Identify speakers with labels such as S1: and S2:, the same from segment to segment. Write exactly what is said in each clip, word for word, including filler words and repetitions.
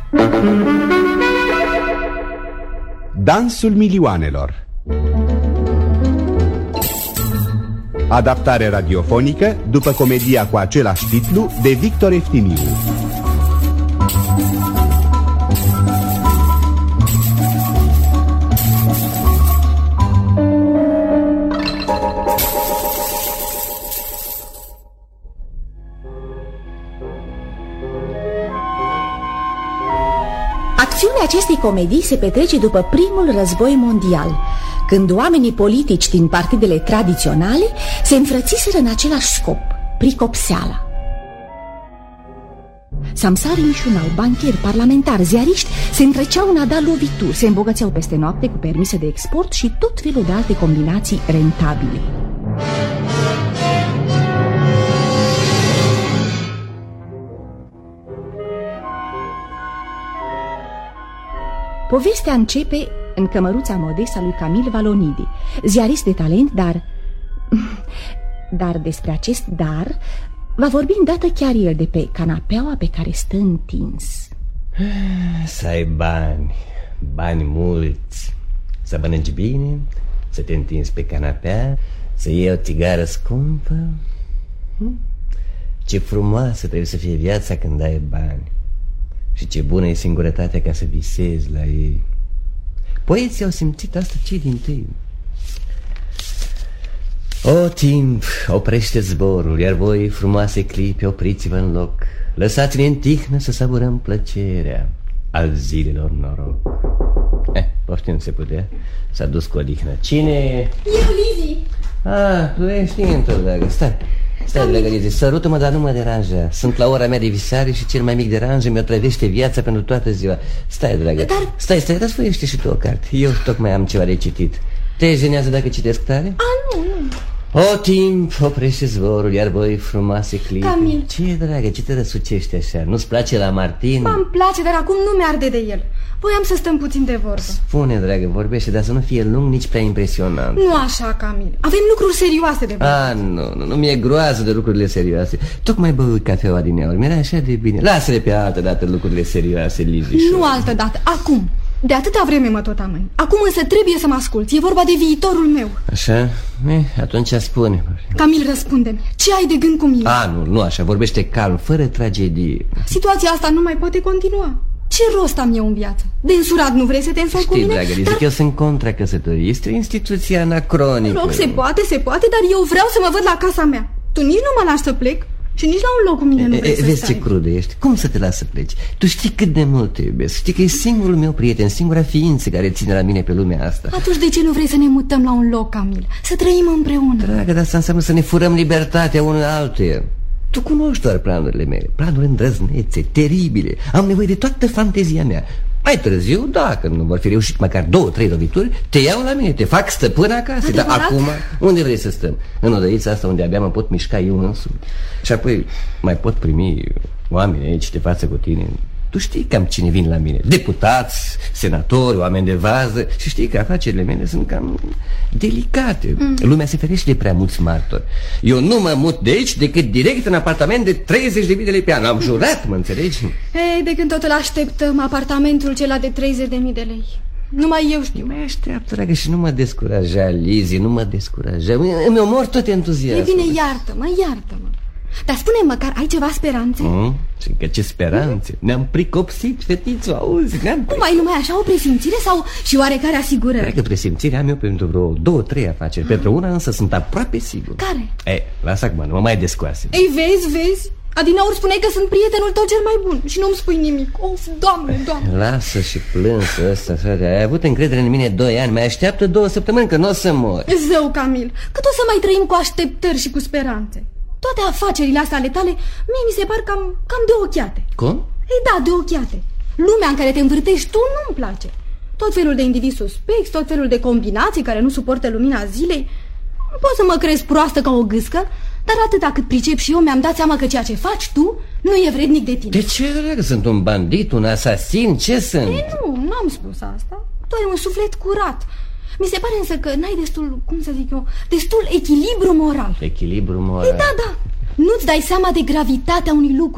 S1: Dansul milioanelor. Adaptare radiofonică după comedia cu același titlu de Victor Eftimiu.
S2: Acțiunea acestei comedii se petrece după primul război mondial, când oamenii politici din partidele tradiționale se înfrățiseră în același scop, pricopseala. Samsari mișunau, bancheri, parlamentari, ziariști se întreceau în a da lovituri, se îmbogățeau peste noapte cu permise de export și tot felul de alte combinații rentabile. Povestea începe în cămăruța modestă a lui Camil Valonidi, ziarist de talent, dar... Dar despre acest dar va vorbi îndată chiar el de pe canapeaua pe care stă întins.
S3: Să ai bani, bani mulți, să mănânci bine, să te întinzi pe canapea, să iei o țigară scumpă. Ce frumoasă trebuie să fie viața când ai bani. Și ce bună e singurătatea ca să visezi la ei. Poeții au simțit asta cei dintâi. O timp, oprește zborul, iar voi, frumoase clipe, opriți-vă în loc. Lăsați-ne în tihnă să saburăm plăcerea al zilelor noroc. Eh, poftim, nu se putea. S-a dus cu odihnă. Cine e?
S4: Eu, Lizi.
S3: Ah, tu ești intru, dragă, stai. Stai, dragă Lizi, sărută-mă, dar nu mă deranja. Sunt la ora mea de visare și cel mai mic deranj mi-o trăvește viața pentru toată ziua. Stai, dragă, dar... stai, stai, răsfoiește și tu o carte. Eu tocmai am ceva de citit. Te jenează dacă citesc tare?
S4: A, nu, nu.
S3: O timp, oprește zborul, iar voi, frumoase clipe.
S4: Camil.
S3: Ce, dragă, ce te răsucești așa? Nu-ți place la Martin?
S4: Mă-mi place, dar acum nu mi-arde de el. Voiam să stăm puțin de vorbă.
S3: Spune, dragă, vorbește, dar să nu fie lung, nici prea impresionant.
S4: Nu așa, Camil. Avem lucruri serioase de vorbă.
S3: Ah, nu, nu, nu mi-e groază de lucrurile serioase. Tocmai băui cafeaua din ori, mi-era așa de bine. Lasă-le pe altă dată lucrurile serioase, Lizi.
S4: Nu altă dată, acum. De atâta vreme mă tot amâni. Acum însă trebuie să mă asculți. E vorba de viitorul meu.
S3: Așa? Eh, atunci spune.
S4: Camil, răspunde-mi. Ce ai de gând cu mine?
S3: Ah, nu, nu așa. Vorbește calm, fără tragedie.
S4: Situația asta nu mai poate continua. Ce rost am eu în viață? De însurat nu vrei să te însori cu mine?
S3: Știi, dragă, Lizi, dar... că eu sunt contra căsătoriei. Este o instituție anacronică.
S4: Rog, se poate, se poate, dar eu vreau să mă văd la casa mea. Tu nici nu mă lași să plec și nici la un loc cu mine nu vrei e, să
S3: vezi
S4: stai.
S3: Ce crudă ești. Cum să te las să pleci? Tu știi cât de mult te iubesc. Știi că e singurul meu prieten, singura ființă care ține la mine pe lumea asta.
S4: Atunci de ce nu vrei să ne mutăm la un loc, Camil? Să trăim împreună?
S3: Dragă, dar asta înseamnă să ne furăm libertatea unul altuia. Tu cunoști doar planurile mele. Planuri îndrăznețe, teribile. Am nevoie de toată fantezia mea. Mai târziu, dacă nu vor fi reușit măcar două, trei lovituri, te iau la mine, te fac stăpân acasă.
S4: Adevărat?
S3: Dar acum, unde vrei să stăm? În odăița asta unde abia mă pot mișca eu însumi. Și apoi mai pot primi oameni aici de față cu tine. Tu știi cam cine vin la mine. Deputați, senatori, oameni de vază. Și știi că afacerile mele sunt cam delicate. mm. Lumea se ferește de prea mulți martori. Eu nu mă mut de aici decât direct în apartament de treizeci de mii de lei pe an. Am jurat, mă înțelegi?
S4: Ei, de când tot îl așteptăm, apartamentul cela de treizeci de mii de lei. Numai eu știu.
S3: Mai așteaptă, dragă, și nu mă descuraja, Lizi, nu mă descuraja. Îmi omor tot entuziasmul.
S4: E bine, iartă-mă, iartă-mă. Dar spune-mi măcar, ai ceva speranțe?
S3: Mm? Și că ce speranțe? Mm? Ne-am pricopsit, fetițo, auzi, ne-am
S4: Cum ai numai așa o presimțire sau și oarecare asigurări?
S3: Cred că presimțirea am eu pentru vreo două, trei afaceri. mm. Pentru una însă sunt aproape sigur.
S4: Care?
S3: E, lasă acum, nu mă mai descoase.
S4: Ei, vezi, vezi? Adinaur spuneai că sunt prietenul tău cel mai bun și nu-mi spui nimic. Of, Doamne, Doamne.
S3: Lasă și plânsă ăsta, frate. Ai avut încredere în mine doi ani. Mai așteaptă două săptămâni că nu o să mor.
S4: Zău, Camil, cât o să mai trăim cu așteptări și cu speranțe? Toate afacerile astea ale tale mie mi se par cam, cam de ochiate.
S3: Cum?
S4: Ei da, de ochiate. Lumea în care te învârtești tu nu-mi place. Tot felul de indivizi suspecți, tot felul de combinații care nu suportă lumina zilei. Nu pot să mă crezi proastă ca o gâscă, dar atâta cât pricep și eu mi-am dat seama că ceea ce faci tu nu e vrednic de tine.
S3: De ce, dragă? Sunt un bandit, un asasin? Ce sunt?
S4: Ei, nu, n-am spus asta. Tu ai un suflet curat. Mi se pare însă că n-ai destul, cum să zic eu, destul echilibru moral.
S3: Echilibru moral?
S4: Ei, da, da. Nu-ți dai seama de gravitatea unui lucru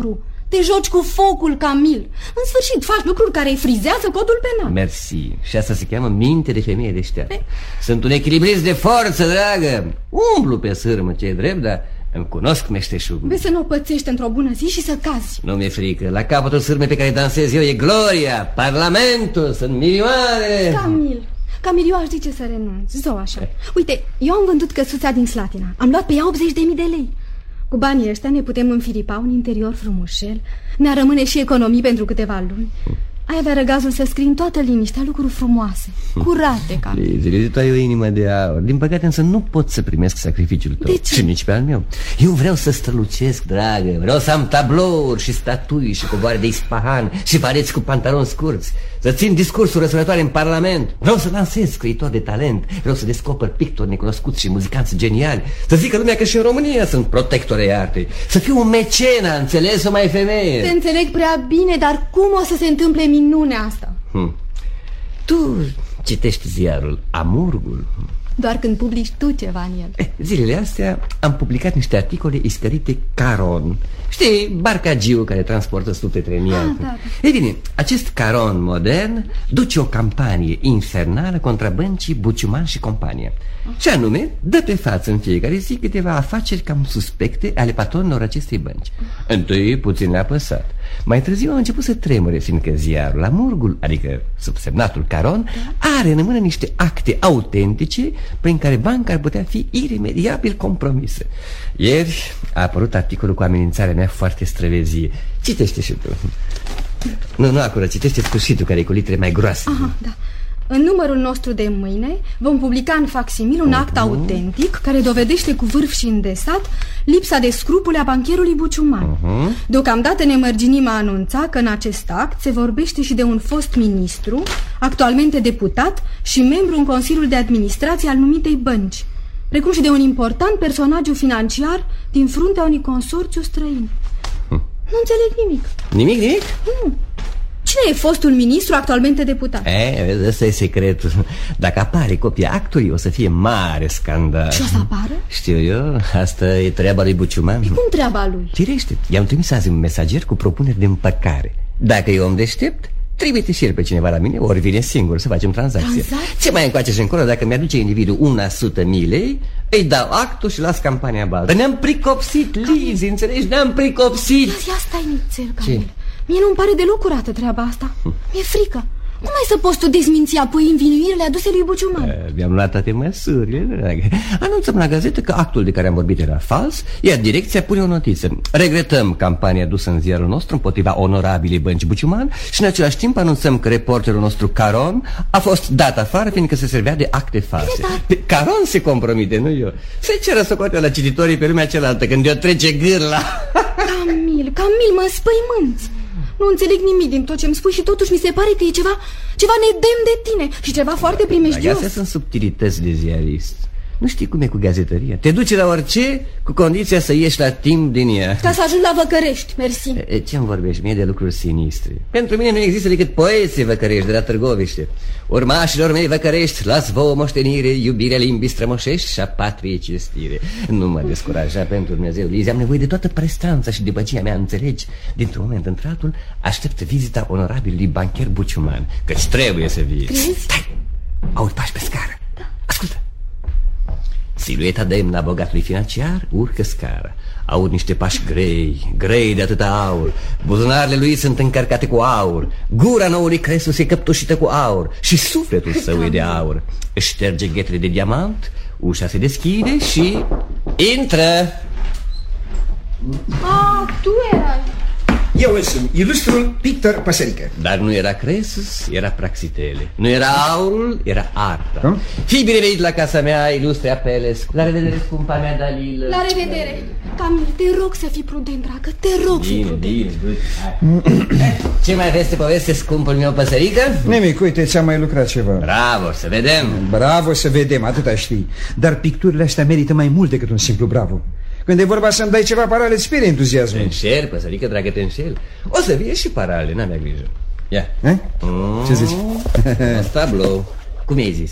S4: Te joci cu focul, Camil. În sfârșit, faci lucruri care îi frizează codul penal.
S3: Mersi. Și asta se cheamă minte de femeie deșteaptă. Sunt un echilibrist de forță, dragă. Umblu pe sârmă, ce-i drept, dar îmi cunosc meșteșugul.
S4: Vezi să nu o pățești într-o bună zi și să cazi.
S3: Nu mi-e frică. La capătul sârmei pe care dansez eu e gloria, parlamentul, sunt milioane.
S4: Camil, Camil, eu aș zice să renunți. Zău așa. Uite, eu am vândut căsuța din Slatina. Am luat pe ea optzeci de mii de lei. Cu banii ăștia ne putem înfiripa un interior frumușel. Ne-ar rămâne și economii pentru câteva luni. Ai avea răgazul să scrii în toată liniștea lucruri frumoase, curate, ca
S3: Lizi, Lizi, tu ai o inimă de aur. Din păcate însă nu pot să primesc sacrificiul tău.
S4: De ce?
S3: Și nici pe al meu. Eu vreau să strălucesc, dragă. Vreau să am tablouri și statui și covoare de ispahan și vareți cu pantaloni scurți. Să țin discursuri răsunătoare în parlament. Vreau să lansez scriitori de talent. Vreau să descoper pictori necunoscuți și muzicanți geniali. Să zică lumea că și în România sunt protectori ai artei. Să fiu un mecena, înțeles-o, mai femeie.
S4: Te înțeleg prea bine, dar cum o să se întâmple minunea asta?
S3: Hmm. Tu citești ziarul Amurgul?
S4: Doar când publici tu ceva în el.
S3: eh, Zilele astea am publicat niște articole iscărite Caron. Știi, barcagiu care transportă sute treniate.
S4: Ah, da, da.
S3: Ei bine, acest Caron modern duce o campanie infernală contra băncii Buciuman și compania. Și anume, dă pe față în fiecare zi câteva afaceri cam suspecte ale patronilor acestei bănci. Întâi puțin le-a păsat. Mai târziu a început să tremure, fiindcă ziarul Amurgul, adică subsemnatul Caron, are în mână niște acte autentice prin care banca ar putea fi iremediabil compromisă. Ieri a apărut articolul cu amenințarea mea foarte străvezie. Citește și tu. Nu, nu acolo, citește sfârșitul, care e cu litere mai groase.
S4: Aha, da. În numărul nostru de mâine vom publica în facsimil un act autentic care dovedește cu vârf și îndesat lipsa de scrupule a bancherului Buciuman. uh-huh. Deocamdată ne mărginim a anunța că în acest act se vorbește și de un fost ministru, actualmente deputat și membru în Consiliul de Administrație al numitei bănci, precum și de un important personaj financiar din fruntea unui consorțiu străin. hm. Nu înțeleg nimic.
S3: Nimic, nimic?
S4: Nu. Cine e fostul ministru actualmente deputat?
S3: E, ăsta e secretul. Dacă apare copia actului, o să fie mare scandal.
S4: Și o să apară?
S3: Știu eu, asta e treaba lui Buciuman.
S4: E cum treaba lui?
S3: Firește, i-am trimis azi un mesager cu propuneri de împăcare. Dacă e om deștept, trimite și el pe cineva la mine, ori vine singur să facem tranzacție.
S4: Tranzacție?
S3: Ce mai încoace și încolo, dacă mi-aduce individul una sută mii lei, îi dau actul și las campania baltă. Ne-am pricopsit, Lizi, înțelegi? Ne-am pricopsit.
S4: Ia, ia stai nițel, Camil. Mie nu-mi pare deloc curată treaba asta. Mi-e frică. Cum ai să poți tu dezminți apoi învinuirile aduse lui Buciuman?
S3: Mi-am luat toate măsurile, dragă. Anunțăm la gazetă că actul de care am vorbit era fals, iar direcția pune o notiță. Regretăm campania dusă în ziarul nostru împotriva onorabilei bănci Buciuman și în același timp anunțăm că reporterul nostru Caron a fost dat afară fiindcă se servea de acte false. Caron se compromite, nu eu. Se ceră socoteala la cititorii pe lumea cealaltă când eu trece gârla.
S4: Camil, Camil, mă spăimânți. Nu înțeleg nimic din tot ce-mi spui și totuși mi se pare că e ceva, ceva nedemn de tine și ceva foarte primejdios.
S3: Astea sunt subtilități de ziarist. Nu știi cum e cu gazetăria. Te duce la orice cu condiția să ieși la timp din ea.
S4: Ca să ajung la Văcărești, mersi.
S3: Ce-mi vorbești mie de lucruri sinistre? Pentru mine nu există decât poeții Văcărești de la Târgoviște. Urmașilor mei Văcărești, las vouă moștenire, iubirea limbii strămoșești și a patriei cinstire. Nu mă descuraja pentru Dumnezeu, Lizi. Am nevoie de toată prestanța și de băgia mea, înțelegi? Dintr-un moment într-altul aștept vizita onorabilului bancher Buciuman, căci trebuie să vii.
S4: Crezi?
S3: Stai! Aud pași pe scară. Ascultă! Silueta demnă a bogatului financiar urcă scara. Aud niște pași grei, grei de atâta aur. Buzunarele lui sunt încărcate cu aur. Gura noului Cresus e căptușită cu aur și sufletul său e de aur. Își șterge ghetele de diamant, ușa se deschide și intră.
S4: Ah, tu erai.
S5: Eu sunt ilustrul Pictor Păsărică.
S3: Dar nu era Cresus, era Praxitele. Nu era aurul, era arta.
S5: Cum?
S3: Fii binevenit la casa mea, ilustre Apelescu. La revedere, scumpa mea Dalilă.
S4: La revedere. Camil, te rog să fii prudent, dragă. Te rog să fii
S3: Bine,
S4: prudent.
S3: bine, ce mai vezi de poveste, scumpul meu Păsărică?
S5: Nimic, uite, ți-am mai lucrat ceva.
S3: Bravo, să vedem.
S5: Bravo, să vedem, atâta știi. Dar picturile astea merită mai mult decât un simplu bravo. Când e vorba să-mi dai ceva parale, îți pierde entuziasmul.
S3: Te înșel, Păsărică, dragă, te înșel. O să fie și parale, n-avea grijă. Ia.
S5: Eh? Ce zici?
S3: Un tablou. Cum i-ai zis?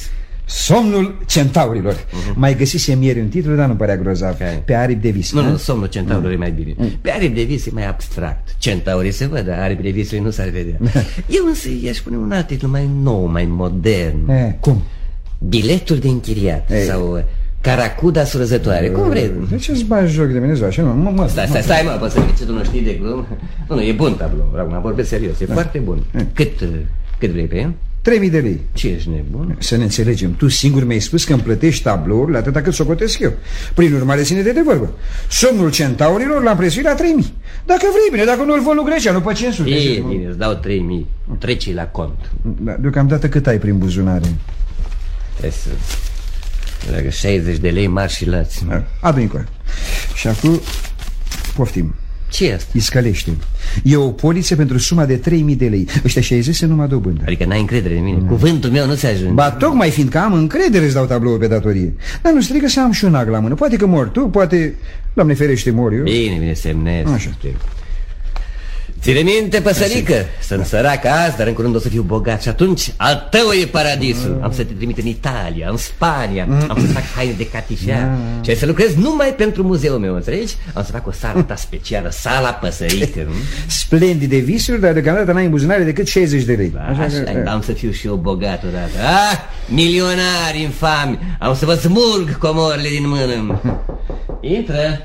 S5: Somnul centaurilor. uh-huh. Mai găsisem ieri un titlu, dar nu părea grozav. okay. Pe aripi de vis.
S3: Nu, nu, Somnul centaurilor uh-huh. e mai bine. uh-huh. Pe aripi de vis e mai abstract. Centaurii se văd, dar aripi de vis nu s-ar vedea. Eu însă i-aș pune un alt titlu mai nou, mai modern.
S5: eh, Cum?
S3: Biletul de închiriat. eh. Sau Caracuda surăzătoare. Cum vrei?
S5: De ce îți bagi joc de mine, Zoașa? Nu, mă, mă,
S3: stai, stai, stai, mă, Păsărică, tu nu știi de glumă. Nu, nu, e bun tablou, acum vorbesc serios, e da. foarte bun. eh. Cât, cât vrei pe el?
S5: trei mii de lei.
S3: Ce ești nebun?
S5: Să ne înțelegem, tu singur mi-ai spus că îmi plătești tablourile atâta cât socotesc eu. Prin urmare, ține-te de vorbă. Somnul centaurilor l-am prețuit la trei mii. Dacă vrei, bine, dacă nu-l vă Grecia, pe cinci sute.
S3: E, bine, îți dau trei mii. Trece la cont.
S5: Da, deocamdată cât ai prin buzunare?
S3: Trebuie să... Leagă șaizeci de lei mari și lați.
S5: Adu-i încoa. Și acum poftim.
S3: Ce e asta?
S5: Iscălește. E o poliță pentru suma de trei mii de lei. Ăștia șaizeci se numai dobândă.
S3: Adică n-ai încredere în mine. mm. Cuvântul meu nu se ajunge.
S5: Ba tocmai fiindcă am încredere îți dau tabloul pe datorie. Dar nu strică să am și un ag la mână. Poate că mor tu, poate, Doamne ferește, mor eu.
S3: Bine, bine, semnez. Așa. Ține minte, Păsărică, sunt sărac azi, dar în curând o să fiu bogat. Și atunci al tău e paradisul. mm. Am să te trimit în Italia, în Spania. mm. Am să fac haine de catișea. mm. Și ai să lucrez numai pentru muzeul meu, înțelegi? Am să fac o sală ta specială, Sala Păsărică.
S5: Splendide visuri, dar deocamdată n-ai în buzunare decât șaizeci de lei.
S3: Ba, așa, așa că... am să fiu și eu bogat odată. Ah, milionari infami. Am să vă smulg comorile din mână. Intră.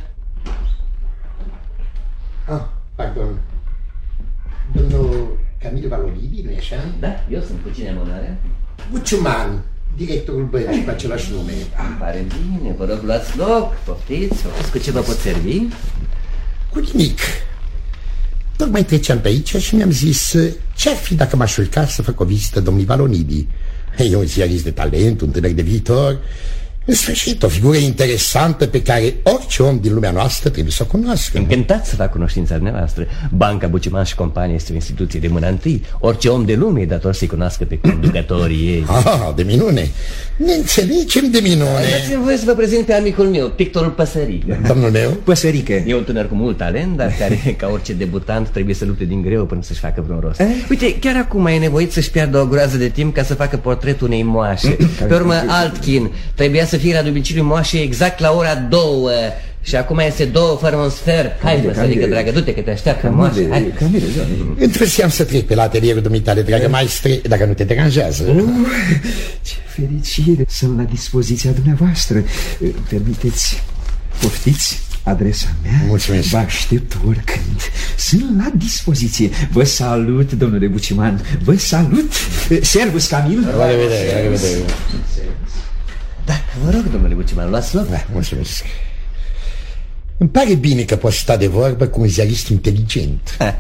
S6: Ah, pardon. Domnul Camil Valonidi, nu-i așa?
S3: Da, eu sunt cu cine am onoarea?
S6: Buciuman, directorul băncii cu același nume.
S3: Îmi pare bine, vă rog, luați loc, poftiți, poftiți, cu ce vă pot servi?
S6: Cu nimic. Tocmai treceam pe aici și mi-am zis ce-ar fi dacă m-aș urca să fac o vizită domnului Valonidi. E un ziarist de talent, un tânăr de viitor. În sfârșit, o figură interesantă pe care orice om din lumea noastră trebuie să o cunoască.
S3: Încântat să fac cunoștința dumneavoastră. Banca Buciuman și Companie este o instituție de mâna întâi. Orice om de lume e dator să-i cunoască pe conducătorii ei.
S6: Ah, de minune. Ne înțelegem de minune.
S3: Dați-mi voie să vă prezint pe amicul meu, pictorul Păsărică.
S6: Domnul meu?
S5: Păsărică.
S3: E un tânăr cu mult talent, dar care, ca orice debutant, trebuie să lupte din greu până să-și facă vreun rost. eh? Uite, chiar acum e nevoit să-și piardă o groază de timp ca să facă portretul unei moașe. Pe urmă, Altchin trebuia să fie la domiciliul moașei exact la ora două. Și acum este două fără un sfert. Hai, Păsărică, dragă, du-te că te așteaptă moașa.
S6: Întârziam să trec pe la atelierul dumitale, dragă maestre, dacă nu te deranjează.
S5: uh, Ce fericire, sunt la dispoziția dumneavoastră. Permiteți, poftiți adresa mea.
S6: Mulțumesc.
S5: Vă aștept oricând. Sunt la dispoziție. Vă salut, domnule Buciuman. Vă salut. Servus, Camil.
S6: La revedere, la revedere.
S3: Da, vă rog, domnule Buciuman, luați loc.
S6: Da, mulțumesc. Îmi pare bine că poți sta de vorbă cu un ziarist inteligent. ah,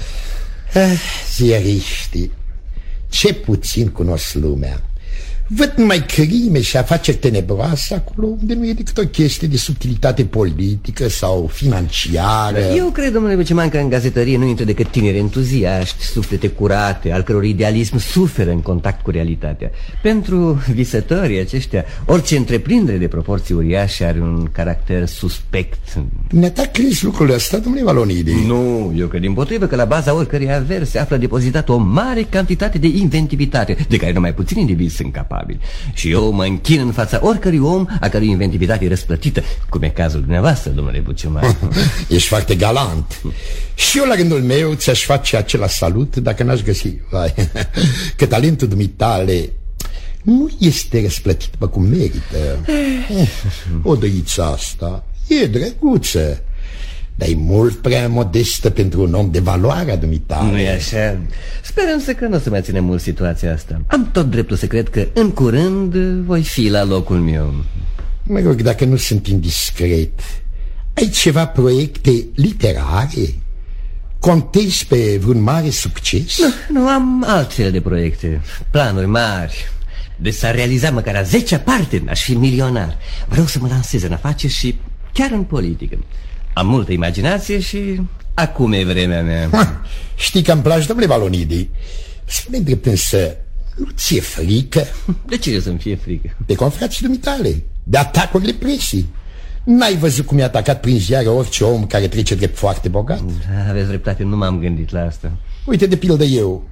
S6: Ziariștii, ce puțin cunosc lumea. Văd numai crime și afaceri tenebroase acolo unde nu e decât o chestie de subtilitate politică sau financiară.
S3: Eu cred, domnule Buciuman, că în gazetărie nu intră decât tineri entuziaști, suflete curate, al căror idealism suferă în contact cu realitatea. Pentru visătorii aceștia, orice întreprindere de proporții uriașe are un caracter suspect.
S6: Dumneata crezi lucrul ăsta, domnule Valonidi?
S3: Nu, eu cred dimpotrivă că la baza oricărei averi se află depozitată o mare cantitate de inventivitate, de care numai puțini indivizi sunt capabili. Și eu mă închin în fața oricărui om a cărui inventivitate e răsplătită, cum e cazul dumneavoastră, domnule Buciuman.
S6: Ești foarte galant. Și eu la rândul meu ți-aș face același salut dacă n-aș găsi vai, că talentul dumitale nu este răsplătit pe cum merită. O dăiță asta e drăguță, dar e mult prea modestă pentru un om de valoarea dumitale.
S3: Nu-i așa? Sper însă că nu o să mai ține mult situația asta. Am tot dreptul să cred că în curând voi fi la locul meu.
S6: Mă rog, dacă nu sunt indiscret, ai ceva proiecte literare? Contezi pe vreun mare succes?
S3: Nu, nu am altfel de proiecte. Planuri mari. Deci s-ar realiza măcar a zecea parte, aș fi milionar. Vreau să mă lansez în afaceri și chiar în politică. Am multă imaginație și acum e vremea mea.
S6: Ha, știi că îmi place, domnule Valonidi. Spune-mi drept însă, nu ți-e frică?
S3: De ce să-mi fie frică?
S6: De confrații dumitale, de atacurile presii. N-ai văzut cum i-a atacat prin ziare orice om care trece drept foarte bogat?
S3: Da, aveți dreptate, nu m-am gândit la asta.
S6: Uite, de pildă eu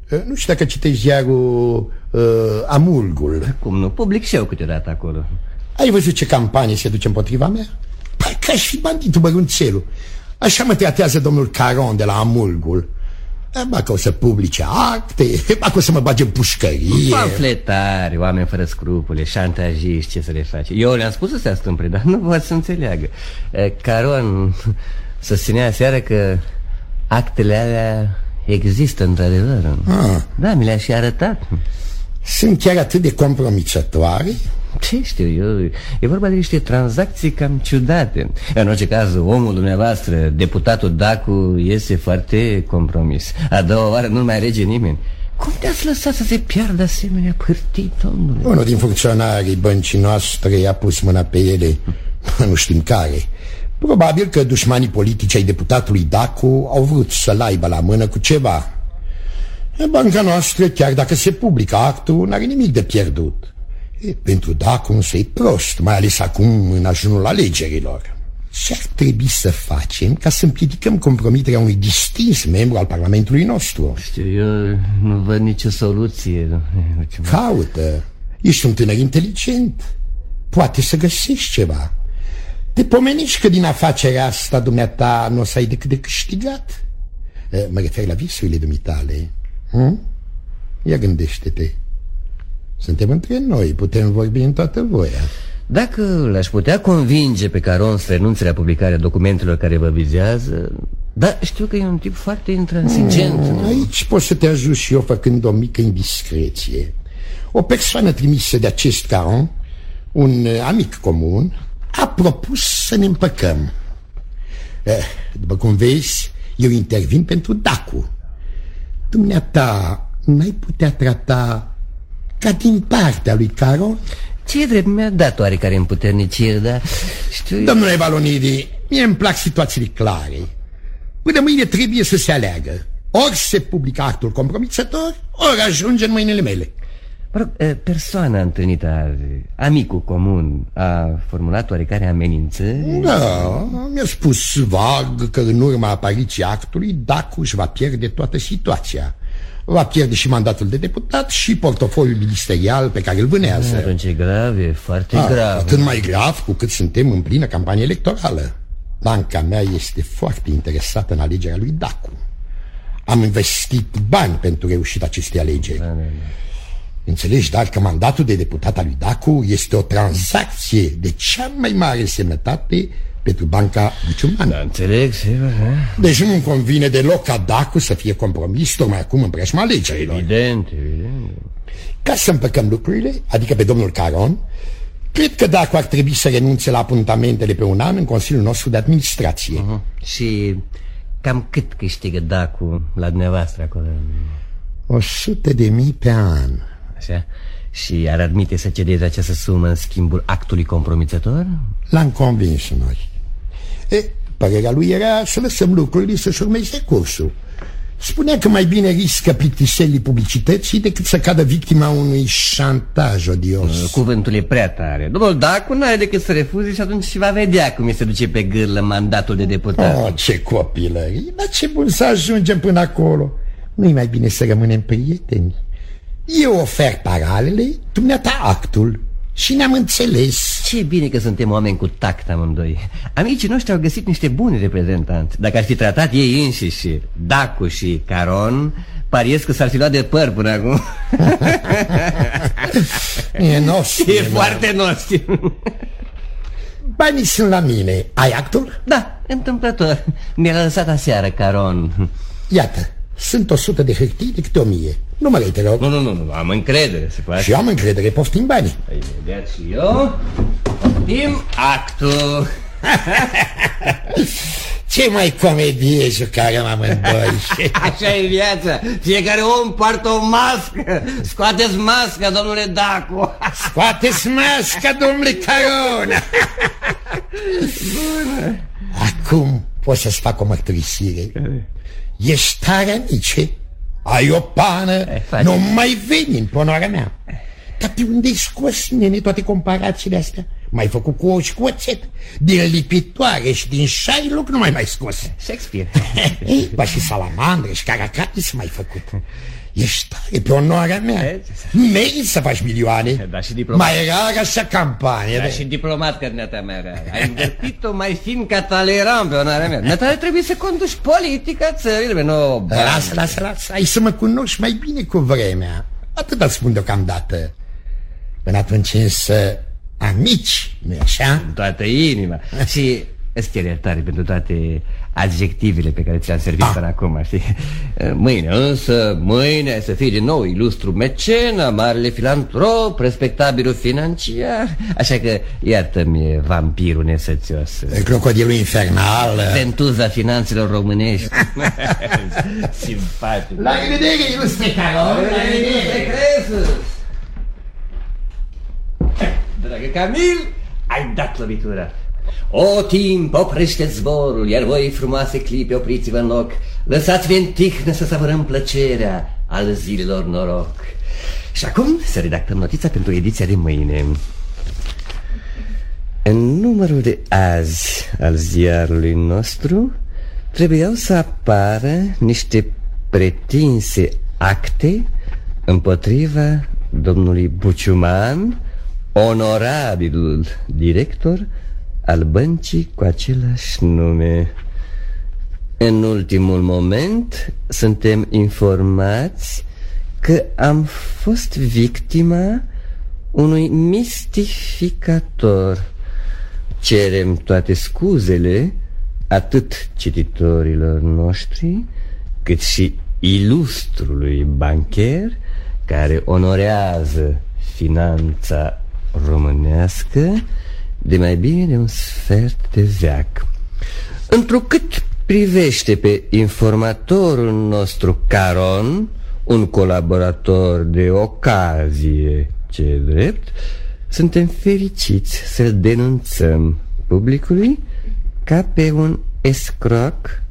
S6: Nu știu dacă citești ziarul uh, Amurgul.
S3: Cum nu? Public și eu câteodată acolo.
S6: Ai văzut ce campanie se duce împotriva mea? Păi ca și banditul Bărunțelu. Așa mă tratează domnul Caron de la Amurgul. Ba că o să publice acte, ba că o să mă bage în pușcărie.
S3: Pamfletari, oameni fără scrupule, șantajiști, ce să le face. Eu le-am spus să se astâmpre, dar nu pot să înțeleagă. Caron susținea seară că actele alea există într-adevăr.
S6: Ah.
S3: Da, mi le-a și arătat.
S6: Sunt chiar atât de compromițătoare?
S3: Ce știu eu, e vorba de niște tranzacții cam ciudate. În orice caz, omul dumneavoastră, deputatul Dacu, iese foarte compromis. A doua oară nu mai rege nimeni. Cum te-ați lăsat să se piardă asemenea pârtii, domnule?
S6: Unul din funcționarii băncii noastre a pus mâna pe ele, nu știm care. Probabil că dușmanii politici ai deputatului Dacu au vrut să-l aibă la mână cu ceva. Banca noastră, chiar dacă se publică actul, n-are nimic de pierdut. E, pentru Dacu însă e prost, mai ales acum în ajunul alegerilor. Ce-ar trebui să facem ca să împiedicăm compromiterea unui distins membru al Parlamentului nostru?
S3: Știu, eu nu văd nicio soluție.
S6: Caută. Ești un tânăr inteligent. Poate să găsești ceva. Te pomeniști că din afacerea asta dumneata nu o să ai decât de câștigat. Mă refer la visurile dumitale. Hm? Ia gândește-te. Suntem între noi, putem vorbi în toată voia.
S3: Dacă l-aș putea convinge pe Caron să renunțe la publicarea documentelor care vă vizează. Da, știu că e un tip foarte intransigent.
S6: mm, Aici pot să te ajut și eu făcând o mică indiscreție. O persoană trimisă de acest Caron, un amic comun, a propus să ne împăcăm. eh, După cum vezi, eu intervin pentru Dacu. Dumneata n-ai putea trata ca din partea lui Caron?
S3: Ce drept mi-a dat oarecare împuternicire, dar știu...
S6: Domnule Valonidi, mie îmi plac situațiile clare. Până mâine trebuie să se aleagă. Ori se publică actul compromițător, ori ajunge în mâinile mele.
S3: Mă rog, persoana întâlnită, amicul comun, a formulat oarecare amenințări?
S6: Da, mi-a spus vag că în urma apariției actului Dacu își va pierde toată situația. Va pierde și mandatul de deputat și portofoliul ministerial pe care îl vânează.
S3: Atunci e grav, e foarte
S6: A,
S3: grav.
S6: Atât mai grav cu cât suntem în plină campanie electorală. Banca mea este foarte interesată în alegerea lui Dacu. Am investit bani pentru reușita acestei alegeri. Da, da, da. Înțelegi, dar că mandatul de deputat al lui Dacu este o tranzacție de cea mai mare semnătate pentru banca Buciuman.
S3: Da, înțeleg, sigur.
S6: Deci nu-mi convine deloc ca Dacu să fie compromis tocmai acum în preajma alegerilor.
S3: Evident, evident.
S6: Ca să împăcăm lucrurile, adică pe domnul Caron, cred că Dacu ar trebui să renunțe la apuntamentele pe un an în Consiliul nostru de Administrație.
S3: uh-huh. Și cam cât câștigă Dacu la dumneavoastră acolo?
S6: O sută de mii pe an.
S3: Așa? Și ar admite să cedeze această sumă în schimbul actului compromițător?
S6: L-am convins noi. E, părerea lui era să lăsăm lucrurile să-și urmeze cursul. Spunea că mai bine riscă plictiselii publicității decât să cadă victima unui șantaj odios.
S3: Cuvântul e prea tare. Domnul Dacu nu are decât să refuze și atunci va vedea cum îi se duce pe gârlă mandatul de deputat.
S6: Oh, ce copilărie! Dar ce bun să ajungem până acolo. Nu-i mai bine să rămânem prieteni? Eu ofer paralele, dumneata actul. Și ne-am înțeles.
S3: Ce bine că suntem oameni cu tact amândoi. Amicii noștri au găsit niște buni reprezentanți. Dacă ar fi tratat ei înșiși, Dacu și Caron, pariez că s-ar fi luat de păr până acum.
S6: E nostru.
S3: E foarte nostru.
S6: Banii sunt la mine. Ai actul?
S3: Da, întâmplător. Mi-a lăsat aseară Caron.
S6: Iată, sunt o sută de hârtii de câte o mie. Nu mă rei, te rog.
S3: Nu, nu, nu, nu, am încredere, se poate.
S6: Și eu am încredere, poftim banii.
S3: Imediat și eu poftim actul.
S6: Ce mai comedie jucare amândoi.
S3: Așa e viața. Fiecare om poartă o mască. Scoateți masca, domnule Dacu.
S6: Scoateți masca, domnule Caron.
S3: Bună.
S6: Acum pot să-ți fac o mărturisire. Ești tare, Nice. Ai o pană, e, nu mai veni în ponoarea mea. Dar de unde-ai scos, nene, toate comparațiile astea? mai făcut cu ou și cu oțet. Din lipitoare și din șailoc nu mai mai scos.
S3: Shakespeare.
S6: Ba și salamandre și caracate s-a mai făcut. Ești tare, pe onoarea mea. Meriți să faci milioane.
S3: Da, și diplomat.
S6: Mai rar așa campanie.
S3: Da,
S6: de...
S3: și diplomat, cărneata mea. Ai învârtit-o mai fin ca Talleyrand, pe onoarea mea. Nătale trebuie să conduci politica țării, nu...
S6: Lasă, lasă, lasă, ai să mă cunoști mai bine cu vremea. Atât îți spun deocamdată. Până atunci însă amici, nu-i așa?
S3: Toată inima. Și îți cer iertare pentru toate adjectivele pe care ți le-am servit ah. până acum, știi? Mâine însă, mâine să fii din nou ilustru mecenă, marele filantrop, respectabilul financiar. Așa că iartă-mi vampirul nesățios,
S6: crocodilul infernal,
S3: ventuza finanțelor românești. Simpatic.
S6: La revedere, ilustre Carol. La revedere.
S3: Dragă Camil, ai dat lovitura. O timp, oprește zborul, iar voi, frumoase clipe, opriți-vă în loc. Lăsați-vă în tihnă să savărăm plăcerea al zilelor noroc. Și acum să redactăm notița pentru ediția de mâine. În numărul de azi al ziarului nostru trebuiau să apară niște pretinse acte împotriva domnului Buciuman, onorabilul director al băncii cu același nume. În ultimul moment suntem informați că am fost victima unui mistificator. Cerem toate scuzele atât cititorilor noștri cât și ilustrului bancher care onorează finanța românească de mai bine de un sfert de veac. Întrucât privește pe informatorul nostru Caron, un colaborator de ocazie, ce drept, suntem fericiți să-l denunțăm publicului ca pe un escroc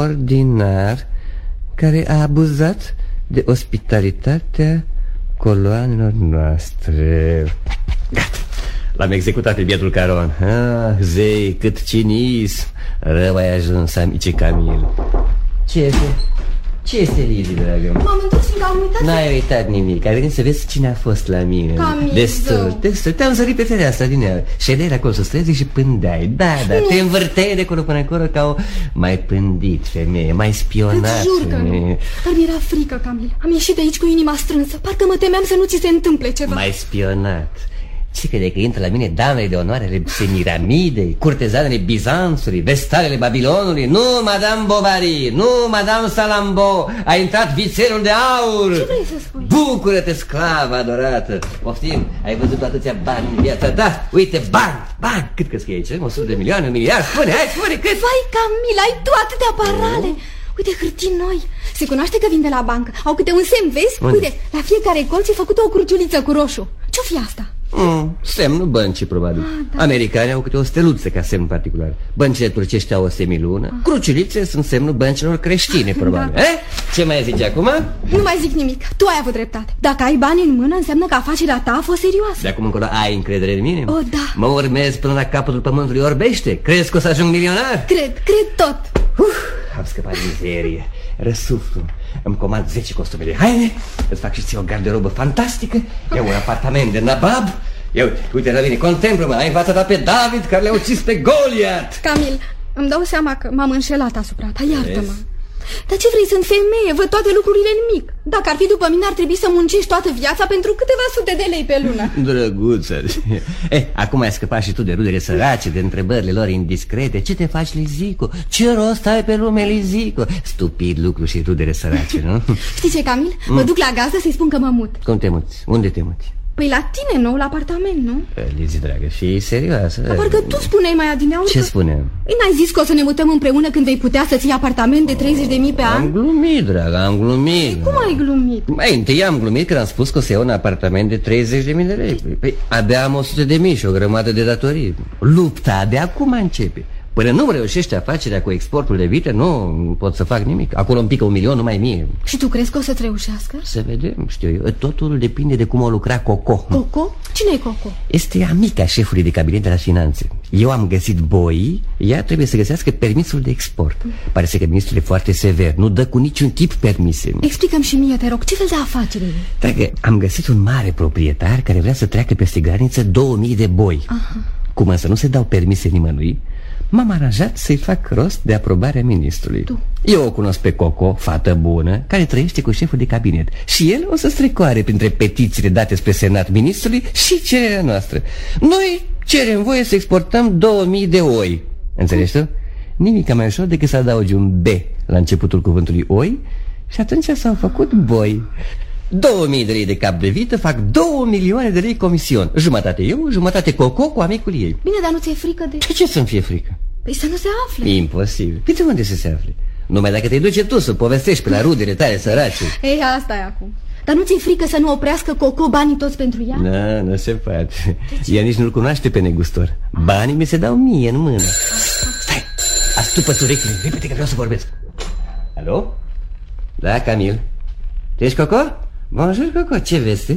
S3: ordinar care a abuzat de ospitalitatea coloanelor noastre. Gata, l-am executat pe bietul Caron. Ah, zei, cât cinism. Rău ai ajuns, amice Camil. Ce este? Ce este, Lizi, dragă?
S4: M-am întors fiindcă am uitat.
S3: N-ai uitat nimic, ai venit să vezi cine a fost la mine.
S4: Camil,
S3: destul, destul, te-am zărit pe fereastra din ea. Ședeai acolo să străzi și pândeai. Da, da, nu. Te învârteai de acolo până acolo ca o mai pândit femeie, mai spionat.
S4: Îți jur că nu. Dar mi-era frică, Camil. Am ieșit de aici cu inima strânsă. Parcă mă temeam să nu ți se întâmple ceva.
S3: Mai spionat. Ce crede că intră la mine damele de onoare ale Semiramidei, curtezanele Bizanțului, vestalele Babilonului? Nu, Madame Bovary, nu, Madame Salambo, a intrat vițelul de aur.
S4: Ce vrei să spui?
S3: Bucură-te, sclavă adorată. Poftim, ai văzut atâția bani în viața ta? Uite, bani, bani. Cât crezi că e aici? o sută de milioane, un miliard? Spune, hai, spune, cât?
S4: Vai, Camil, ai tu atâtea parale. Uite, hârtii noi. Se cunoaște că vin de la bancă. Au câte un semn, vezi?
S3: Unde?
S4: Uite, la fiecare colț e făcută o cruciuliță cu roșu. Ce-o fi asta?
S3: Mm, semnul băncii, probabil. ah, da. Americanii au câte o steluță ca semn particular. Băncile turcești au o semilună. ah. Cruciulițe sunt semnul băncilor creștine, probabil. da. eh? Ce mai zici acum?
S4: Nu mai zic nimic, tu ai avut dreptate. Dacă ai bani în mână, înseamnă că afacerea ta a fost serioasă.
S3: De acum încolo ai încredere în mine?
S4: O, da.
S3: Mă urmezi până la capătul pământului orbește? Crezi că o să ajung milionar?
S4: Cred, cred tot.
S3: Uf, am scăpat din mizerie. Răsuflu. Îmi comand zece costume de haine. Îți fac și ție o garderobă fantastică. Iau un apartament de nabab. Eu, uite la mine, contemplă-mă, ai în fața ta pe David care le-a ucis pe Goliat.
S4: Camil, îmi dau seama că m-am înșelat asupra ta, iartă-mă. Dar ce vrei, sunt femeie, văd toate lucrurile în mic. Dacă ar fi după mine, ar trebui să muncești toată viața pentru câteva sute de lei pe lună.
S3: Drăguță. Eh, acum ai scăpat și tu de rudele sărace, de întrebările lor indiscrete. Ce te faci, Lizico? Ce rost ai pe lume, Lizico? Stupid lucru și rudele sărace, nu?
S4: Știi ce, Camil? Mm. Mă duc la gazdă să-i spun că mă mut.
S3: Cum te muți? Unde te muți?
S4: Păi la tine, nou, la apartament, nu?
S3: Lizi, dragă, fii serioasă.
S4: Dar parcă tu spuneai mai adineauri.
S3: Ce
S4: că...
S3: spuneam?
S4: Păi n-ai zis că o să ne mutăm împreună când vei putea să ții apartament de treizeci de mii pe an?
S3: Am glumit, dragă, am glumit.
S4: Păi cum ai glumit?
S3: Mai întâi am glumit când am spus că o să iau un apartament de treizeci de mii de lei. Păi abia am o sută de mii și o grămadă de datorii. Lupta abia acum începe. Până nu reușește afacerea cu exportul de vite, nu pot să fac nimic. Acolo îmi pică un milion numai mie.
S4: Și tu crezi că o să-ți reușească?
S3: Să vedem, știu eu. Totul depinde de cum o lucra Coco.
S4: Coco? Cine e Coco?
S3: Este amica șefului de cabinet de la finanțe. Eu am găsit boii, ea trebuie să găsească permisul de export. Pare să că ministrul e foarte sever, nu dă cu niciun tip permise.
S4: Explică-mi și mie, te rog, ce fel de afacere e?
S3: Dacă am găsit un mare proprietar care vrea să treacă peste graniță două mii de boi. Aha. Cum însă nu se dau permise nimănui, m-am aranjat să-i fac rost de aprobarea ministrului. Tu. Eu o cunosc pe Coco, fată bună, care trăiește cu șeful de cabinet. Și el o să strecoare printre petițiile date spre senat ministrului și cererea noastră. Noi cerem voie să exportăm două mii de oi. Înțelegi tu? Nimic mai ușor decât să adaugi un B la începutul cuvântului oi și atunci s-au făcut boi. Două mii de lei de cap de vită fac două milioane de lei comision. Jumătate eu, jumătate Coco cu amicul ei.
S4: Bine, dar nu ți-e frică de...
S3: De ce să-mi fie frică?
S4: Păi să nu se afle.
S3: Imposibil. Păi de unde să se afle? Numai dacă te duce tu să povestești pe la rudele tale sărace.
S4: Ei, asta e acum. Dar nu ți-e frică să nu oprească Coco banii toți pentru ea?
S3: Nu, nu se poate. Ea nici nu-l cunoaște pe negustor. Banii mi se dau mie în mână. Stai, astupă-ți urechile. Repede că vreau să vorbesc. Alo? Da, Camil. Tu ești Coco? Bonjour, Coco, ce veste?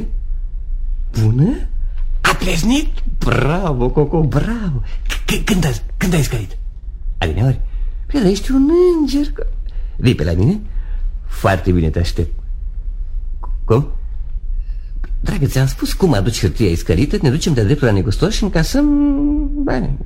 S3: Bună? A pleznit? Bravo, Coco, bravo. Când ai, când ai scărit? Adineori? Păi, dar ești un înger. Vii pe la mine? Foarte bine, te aștept. Cum? Dragă, ți-am spus cum aduci hârtia scărită, ne ducem de dreptul la negustor și încasăm bani.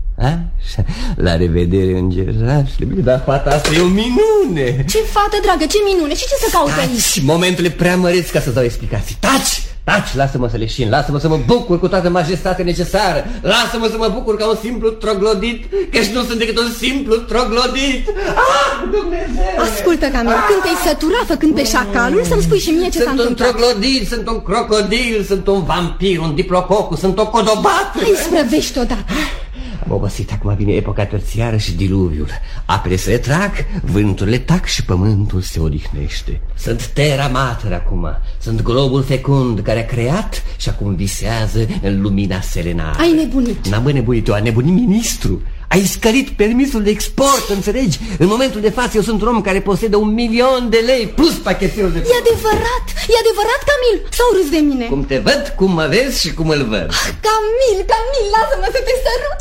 S3: Așa, la revedere, îngerașule. Bine, dar fata asta e o minune.
S4: Ce fată, dragă, ce minune, și ce să caute aici?
S3: Momentul e prea măreț ca să-ți dau explicații. Taci, taci, lasă-mă să leșin, lasă-mă să mă bucur cu toată majestatea necesară. Lasă-mă să mă bucur ca un simplu troglodit, căci nu sunt decât un simplu troglodit. Ah, Dumnezeu!
S4: Ascultă, Camil, când te-ai sătura făcând pe șacalul, să-mi spui și mie ce s-a întâmplat.
S3: Sunt un troglodit, sunt un crocodil, sunt un vampir, un diplococu, sunt o codobată.
S4: Hai, sprăvești odată.
S3: Am obosit, acum vine epoca terțiară și diluviul. Apele se retrag, vânturile tac și pământul se odihnește. Sunt terra mater acum, sunt globul fecund care a creat și acum visează în lumina serenară.
S4: Ai nebunit.
S3: N-am nebunit, eu, a nebunit ministru. Ai scărit permisul de export, înțelegi? În momentul de față eu sunt un om care posedă un milion de lei plus pachetelul de...
S4: E adevărat, e adevărat, Camil, sau râzi de mine?
S3: Cum te văd, cum mă vezi și cum îl văd.
S4: Ah, Camil, Camil, lasă-mă să te sărut.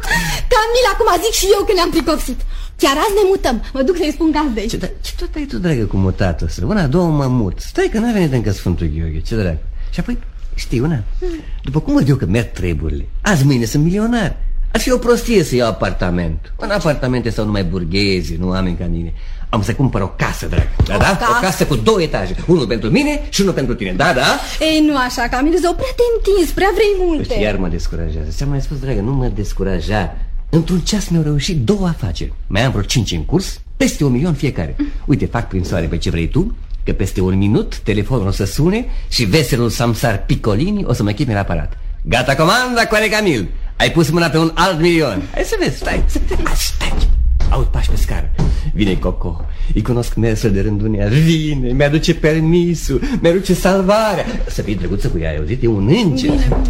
S4: Camil, acum zic și eu că ne-am pricopsit. Chiar azi ne mutăm, mă duc să-i spun gazdei.
S3: Ce, ce tot ai tu, dragă, cu mutatul ăsta? Una, două, mă mut. Stai că n-a venit încă Sfântul Gheorghe, ce dragă. Și apoi, știi una, după cum văd eu că merg treburile, azi mâine sunt milionar. Ar fi o prostie să iau apartament. În apartamente sau numai burghezi, nu oameni ca mine. Am să cumpăr o casă, drag. Da, o da? Casă. O casă cu două etaje. Unul pentru mine și unul pentru tine. Da, da?
S4: Ei, nu așa, Camil, zău, prea te întins, prea vrei multe.
S3: Iar mă descurajează. Ți-am mai spus, dragă, nu mă descuraja. Într-un ceas mi-au reușit două afaceri. Mai am vreo cinci în curs, peste un milion fiecare. Uite, fac prin soare pe ce vrei tu, că peste un minut telefonul o să sune și veselul Samsar Piccolini o să mă chime la aparat. Gata comanda, coare Camil. Ai pus mâna pe un alt milion. Hai să vezi, stai, stai. Aud pași pe scară. Vine Coco. Îi cunosc mersul de rândunea. Vine, mi-aduce permisul, mi-aduce salvarea. Să fii drăguță cu ea, ai auzit? E un înger.
S4: Bine.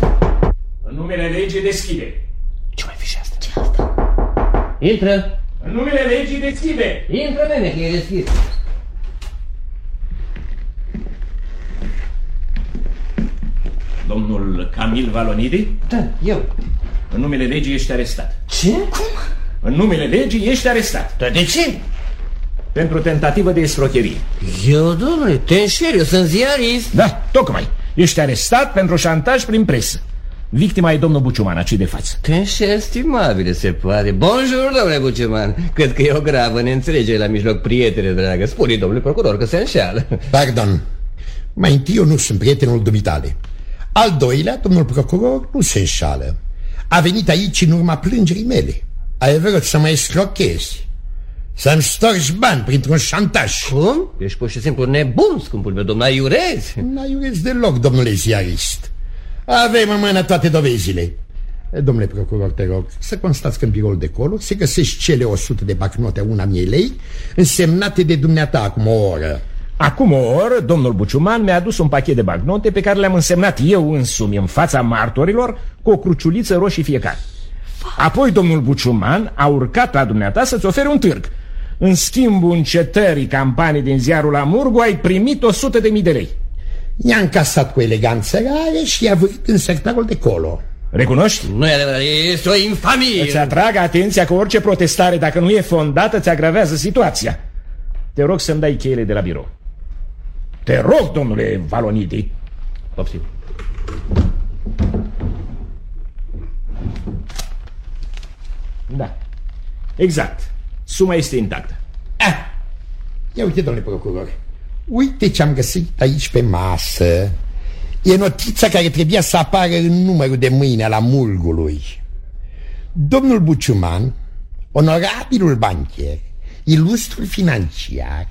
S7: În numele legii deschide.
S3: Ce mai fi și asta?
S4: Ce asta?
S3: Intră.
S7: În numele legii deschide.
S3: Intră, nene, că e deschis.
S7: Domnul Camil Valonidi?
S3: Da, eu.
S7: În numele legii ești arestat.
S3: Ce? Cum?
S7: În numele legii ești arestat.
S3: Dar de ce?
S7: Pentru tentativă de escrocherie.
S3: Eu, domnule, te înșeri, eu sunt ziarist.
S7: Da, tocmai. Ești arestat pentru șantaj prin presă. Victima e domnul Buciuman, aici de față.
S3: Te înșeri, stimabile, se poate. Bonjour, domnule Buciuman. Cred că e o gravă neînțelegere la mijloc, prietene dragă. Spune, domnule procuror, că se înșeală.
S6: Pardon. Mai întâi eu nu sunt prietenul dumitale. Al doilea, domnul procuror nu se înșală. A venit aici în urma plângerii mele. Ai vrut să mă escrochezi, să-mi storci bani printr-un șantaj.
S3: Cum? Ești pur și simplu nebun, scumpul meu, domnule, aiurezi.
S6: N-aiurezi deloc, domnule ziarist. Avem în mână toate dovezile. Domnule procuror, te rog să constați că în biroul de colo se găsesc cele o sută de bacnote a una mie lei însemnate de dumneata acum o oră.
S7: Acum o oră, domnul Buciuman mi-a adus un pachet de bagnote pe care le-am însemnat eu însumi în fața martorilor cu o cruciuliță roșie fiecare. Apoi domnul Buciuman a urcat la dumneata să-ți ofere un târg. În schimbul încetării campanii din ziarul la Murgu ai primit o sută de mii de lei.
S6: I-a încasat cu eleganță rare și i-a vărit în sertarul de colo.
S7: Recunoști?
S3: Nu e adevărat, este o infamie.
S7: Îți atrag atenția că orice protestare, dacă nu e fondată, ți agravează situația. Te rog să-mi dai cheile de la birou. Te rog, domnule Valonidi.
S3: Popsim.
S7: Da, exact. Suma este intactă.
S6: Ah, ia uite, domnule procuror, uite ce-am găsit aici pe masă. E notița care trebuia să apară în numărul de mâine la Murgului. Domnul Buciuman, onorabilul bancher, ilustrul financiar.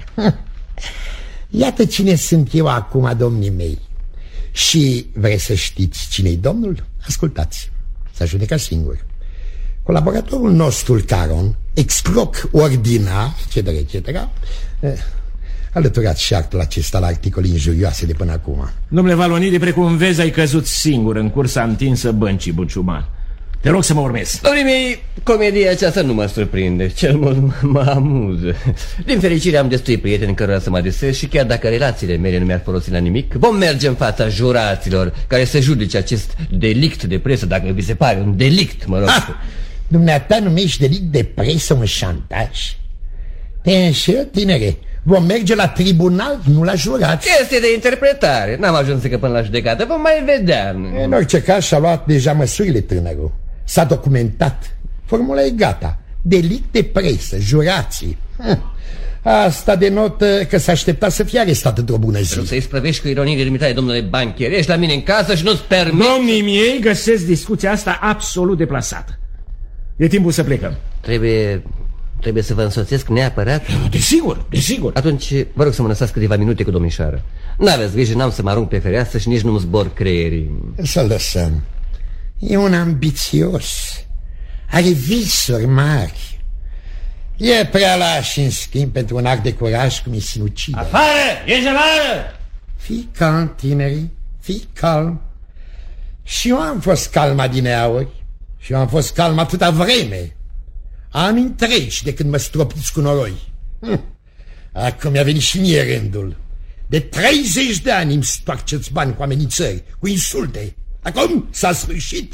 S6: Iată cine sunt eu acum, domnii mei. Și vreți să știți cine-i domnul? Ascultați, s-a judecat singur. Colaboratorul nostru, Caron, excroc ordinar, etc., et cetera, alăturat și actul acesta la articole injurioase de până acum.
S7: Domnule Valonidi, precum vezi, ai căzut singur în cursa întinsă băncii Buciuman. Te rog să mă urmezi.
S3: Domnii mei, comedia aceasta nu mă surprinde. Cel mult mă amuză. Din fericire am destui prieteni cărora să mă adresez și chiar dacă relațiile mele nu mi-ar folosi la nimic, vom merge în fața juraților care să judece acest delict de presă, dacă vi se pare un delict, mă rog.
S6: Ah, dumneata numești delict de presă un șantaj? Te înșel, tinere. Vom merge la tribunal, nu la jurați.
S3: Este de interpretare. N-am ajuns încă până la judecată, vom mai vedea.
S6: În orice caz și-a luat deja măsurile tânărul. S-a documentat. Formula e gata. Delict de presă, jurații. Asta denotă că s-a așteptat să fie arestat într-o bună zi.
S3: Vreau să-i sprăvești cu ironie de limitare, domnule banchier. Ești la mine în casă și nu-ți permit.
S7: Domnii miei, găsesc discuția asta absolut deplasată. E timpul să plecăm.
S3: Trebuie... Trebuie să vă însoțesc neapărat?
S7: Desigur, desigur.
S3: Atunci vă rog să mă lăsați câteva minute cu domnișoară. N-aveți grijă, n-am să mă arunc pe fereastră și nici nu-mi zbor creierii.
S6: Să-l lăsăm. E un ambițios. Are visuri mari. E prea laș, în schimb, pentru un act de curaj cum e sinucide.
S3: Afară! Ieși afară!
S6: Fii calm, tinerii, fii calm. Și eu am fost calm adineauri. Și eu am fost calm atâta vreme. Ani întregi de când mă stropiți cu noroi. hm. Acum mi-a venit și mie rândul. De treizeci de ani îmi stoarceți bani cu amenințări, cu insulte. Acum s-a sfârșit.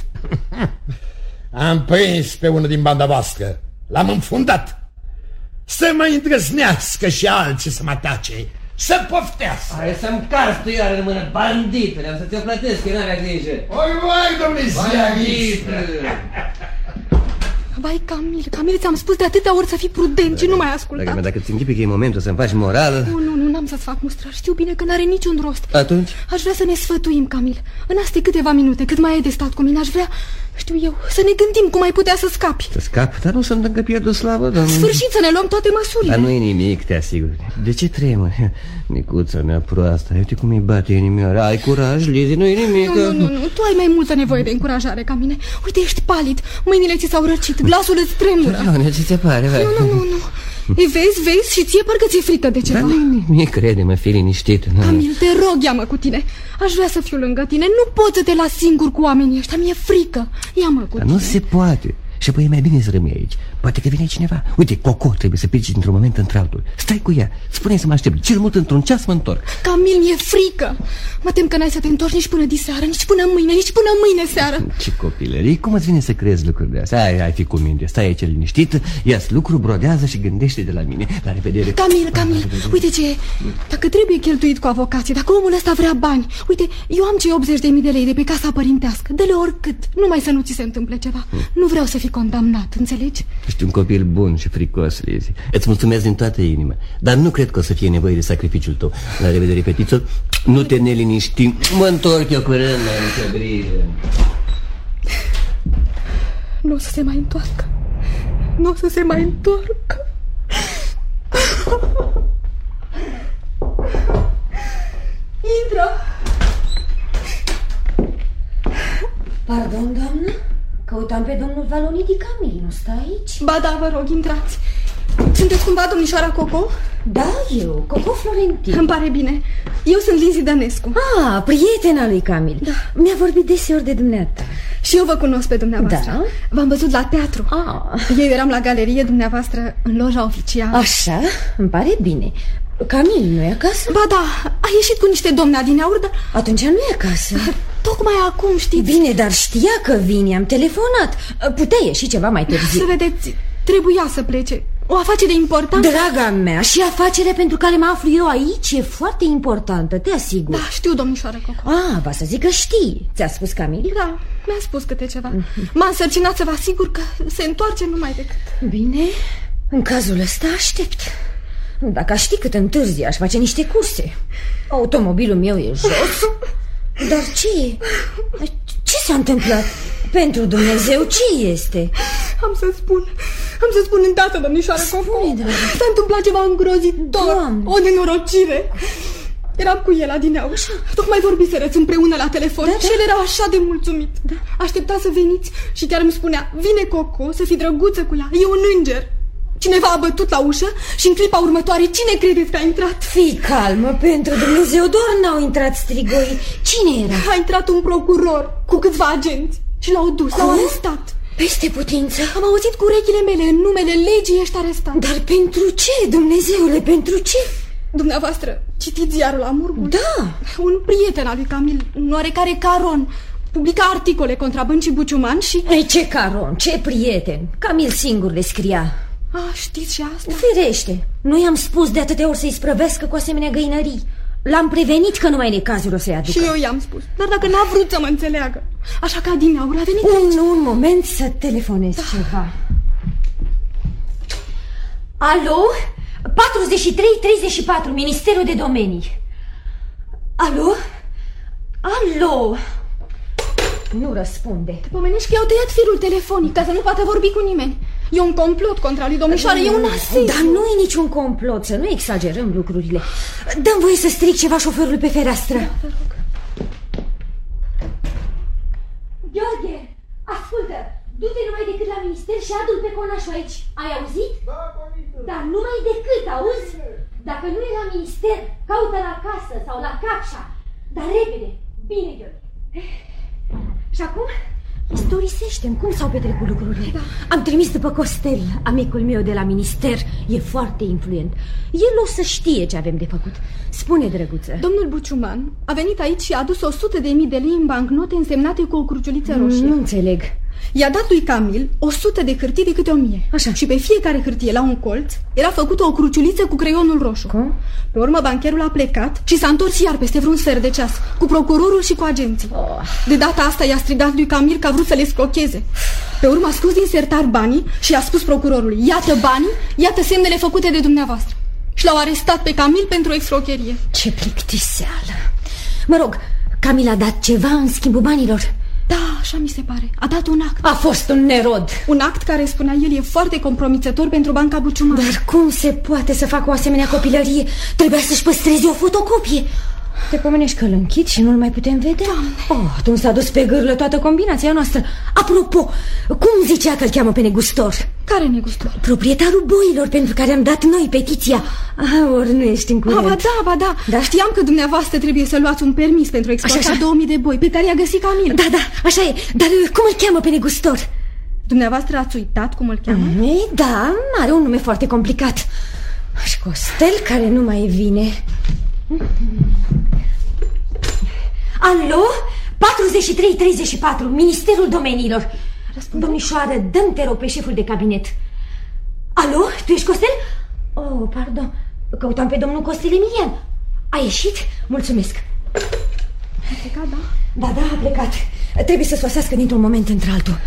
S6: Am prins pe unul din banda voastră. L-am înfundat. Să mă îndrăznească și alții să mă atace. Să poftească.
S3: Hai să-mi cars tu iar în mână, banditele. Am să ți-o plătesc, că n-avea grijă.
S6: Oi, vai, domnule ziarist.
S4: Vai, Camil, Camil, ți-am spus de atâtea ori să fii prudent și nu mai ascultat.
S3: Dacă, dacă ți închipi că e momentul să-mi faci moral...
S4: Nu, nu, nu, n-am să-ți fac mustrări. Știu bine că n-are niciun rost.
S3: Atunci?
S4: Aș vrea să ne sfătuim, Camil. În astea câteva minute, cât mai ai de stat cu mine, aș vrea, știu eu, să ne gândim cum ai putea să scapi.
S3: Să scap? Dar nu să-mi dă încă pierdut slavă, doamne.
S4: Sfârșit să ne luăm toate măsurile.
S3: Dar nu e nimic, te asigur. De ce tremă? Micuța mea proastă, uite cum îi bate inimioara. Ai curaj, Lizi, nu e nimic.
S4: Nu, nu, nu, nu, tu ai mai multă nevoie de încurajare ca mine. Uite, ești palid, mâinile ți s-au răcit, glasul îți tremură.
S3: Doamne, ce ți pare? Vai.
S4: Nu, nu, nu, nu. E, vezi, vezi și ție parcă ți-e frică de ceva.
S3: Dar nu nimic, crede-mă, fii liniștit.
S4: Camil, te rog, ia-mă cu tine. Aș vrea să fiu lângă tine. Nu pot să te las singur cu oamenii ăștia. Mi-e frică. Ia-mă cu
S3: Dar
S4: tine.
S3: nu se poate. Și apoi e mai bine să rămâi aici. Poate că vine cineva. Uite, Coco trebuie să pleci dintr-un moment într-altul. Stai cu ea, spune-i să mă aștept. Cel mult într-un ceas mă întorc.
S4: Camil, mi-e frică. Mă tem că n-ai să te întorci nici până diseară, nici până mâine, nici până mâine seară.
S3: Ce copilărie, cum îți vine să crezi lucruri de astea? Hai, hai, fi cu minte, stai aici liniștit. Ia-ți lucru, brodează și gândește de la mine. La revedere.
S4: Camil, Camil, uite ce e. Dacă trebuie cheltuit cu avocație, dacă omul ăsta vrea bani, uite, eu am cei optzeci de mii de lei de pe casa părintească. Dă-le oricât, numai să nu ți se întâmple ceva. Nu vreau să fii condamnat, înțelegi?
S3: Ești un copil bun și fricos, Lizi. Îți mulțumesc din toată inima. Dar nu cred că o să fie nevoie de sacrificiul tău. La revedere, petițo. Nu te neliniști. Mă întorc eu curând, mai nicio grijă.
S4: Nu o să se mai întoarcă. Nu o să se mai întoarcă. Intră.
S8: Pardon, doamnă? Căutam pe domnul Valonidi Camil, nu stă aici?
S4: Ba da, vă rog, intrați. Sunteți cumva domnișoara Coco?
S8: Da, eu, Coco Florentin.
S4: Îmi pare bine. Eu sunt Lizi Dănescu.
S8: Ah, prietena lui Camil.
S4: Da.
S8: Mi-a vorbit deseori de dumneata.
S4: Și eu vă cunosc pe dumneavoastră.
S8: Da?
S4: V-am văzut la teatru.
S8: Ah.
S4: Eu eram la galerie, dumneavoastră în loja oficială.
S8: Așa? Îmi pare bine. Camil nu e acasă?
S4: Ba da, a ieșit cu niște domni adineauri, dar...
S8: Atunci nu e acasă.
S4: Tocmai acum, știți?
S8: Bine, dar știa că vine, am telefonat. Putea ieși ceva mai târziu.
S4: Să vedeți, trebuia să plece. O afacere importantă.
S8: Draga mea, și afacerea pentru care mă aflu eu aici e foarte importantă, te asigur.
S4: Da, știu, domnișoară Coco.
S8: Ah, va să zic că știi. Ți-a spus Camil?
S4: Da, mi-a spus câte ceva. M-a însărcinat să vă asigur că se întoarce numai decât.
S8: Bine, în cazul ăsta aștept. Dacă aș ști cât întârzi, aș face niște curse. Automobilul meu e jos. Dar ce e? Ce s-a întâmplat? Pentru Dumnezeu, ce este?
S4: Am să spun, am să spun îndată, domnișoară Coco. S-a întâmplat ceva îngrozitor. Doamne. O nenorocire. Eram cu el adineauri. Așa. Tocmai vorbiserăți împreună la telefon. Da, și el era așa de mulțumit. Da. Aștepta să veniți și chiar îmi spunea: vine Coco, să fii drăguță cu ea, e un înger. Cineva a bătut la ușă și în clipa următoare cine credeți că a intrat?
S8: Fii calmă, pentru Dumnezeu, doar n-au intrat strigoi. Cine era?
S4: A intrat un procuror cu câțiva agenți și l-au dus, l-au arestat.
S8: Peste putință.
S4: Am auzit cu urechile mele, în numele legii ești arestat.
S8: Dar pentru ce, Dumnezeule, pentru ce?
S4: Dumneavoastră, citiți ziarul la Murgul?
S8: Da.
S4: Un prieten al lui Camil, un oarecare Caron, publica articole contra băncii Buciuman și...
S8: Ei, ce Caron, ce prieten. Camil singur le scria.
S4: Ah, știți și asta?
S8: Firește, nu i-am spus de atâtea ori să-i sprăvească cu asemenea găinării. L-am prevenit că nu mai e cazul o să-i aducă.
S4: Și eu i-am spus, dar dacă n-a vrut să mă înțeleagă. Așa că adineauri a venit
S8: un,
S4: aici.
S8: Un moment să telefonez da. ceva. Alo? patruzeci și trei treizeci și patru, Ministerul de Domenii. Alo? Alo? Nu răspunde.
S4: Te pomenești că i-au tăiat firul telefonic ca să nu poată vorbi cu nimeni. E un complot contra lui domnișoară, e un asediu.
S8: Dar nu e niciun complot, să nu exagerăm lucrurile. Dă-mi voie să stric ceva șoferul pe fereastră.
S4: Da, te rog.
S8: Gheorghe, ascultă, du-te numai decât la minister și adu-l pe conașul aici. Ai auzit? Da, comisă. Dar numai decât, auzi? Dacă nu e la minister, caută-l acasă sau la Capșa. Dar repede. Bine, Gheorghe. Și acum... istorisește-mi cum s-au petrecut lucrurile. Da. Am trimis după Costel, amicul meu de la minister. E foarte influent. El o să știe ce avem de făcut. Spune, drăguță.
S4: Domnul Buciuman a venit aici și a adus o sută de mii de lei în bancnote însemnate cu o cruciuliță roșie.
S8: Nu înțeleg.
S4: I-a dat lui Camil o sută de hârtii de câte o mie.
S8: Așa.
S4: Și pe fiecare hârtie, la un colț, era făcută o cruciuliță cu creionul roșu.
S8: Cum?
S4: Pe urmă bancherul a plecat și s-a întors iar peste vreun sfert de ceas, cu procurorul și cu agenții. oh. De data asta i-a strigat lui Camil că a vrut să le scrocheze. Pe urmă a scos din sertar banii și a spus procurorului: iată banii, iată semnele făcute de dumneavoastră. Și l-au arestat pe Camil pentru exrocherie.
S8: Ce plictiseală. Mă rog, Camil a dat ceva în schimbul banilor?
S4: Da, așa mi se pare. A dat un act.
S8: A fost un nerod.
S4: Un act care, spunea el, e foarte compromițător pentru Banca Buciuman.
S8: Dar cum se poate să facă o asemenea copilărie? Trebuia să-și păstreze o fotocopie. Te pomenești că îl închid și nu-l mai putem vedea? Doamne. Oh, atunci s-a dus pe gârlă toată combinația noastră. Apropo, cum zicea că îl cheamă pe negustor?
S4: Care negustor?
S8: Proprietarul boilor pentru care am dat noi petiția. Ah, ori nu ești în curent.
S4: Ah, ba da, ba da, da. Știam că dumneavoastră trebuie să luați un permis pentru exploata două mii de boi pe care i-a găsit Camil.
S8: Da, da, așa e, dar cum îl cheamă pe negustor?
S4: Dumneavoastră ați uitat cum îl cheamă?
S8: Mm, da, are un nume foarte complicat. Și Costel care nu mai vine. Alo? patruzeci și trei treizeci și patru, Ministerul Domeniilor. Răspunde. Domnișoară, dă-mi, te rog, pe șeful de cabinet. Alo? Tu ești Costel? Oh, pardon. Căutam pe domnul Costel Emilian. A ieșit? Mulțumesc.
S4: A plecat, da?
S8: Da, da, a plecat. Trebuie să sosească dintr-un moment într-altul.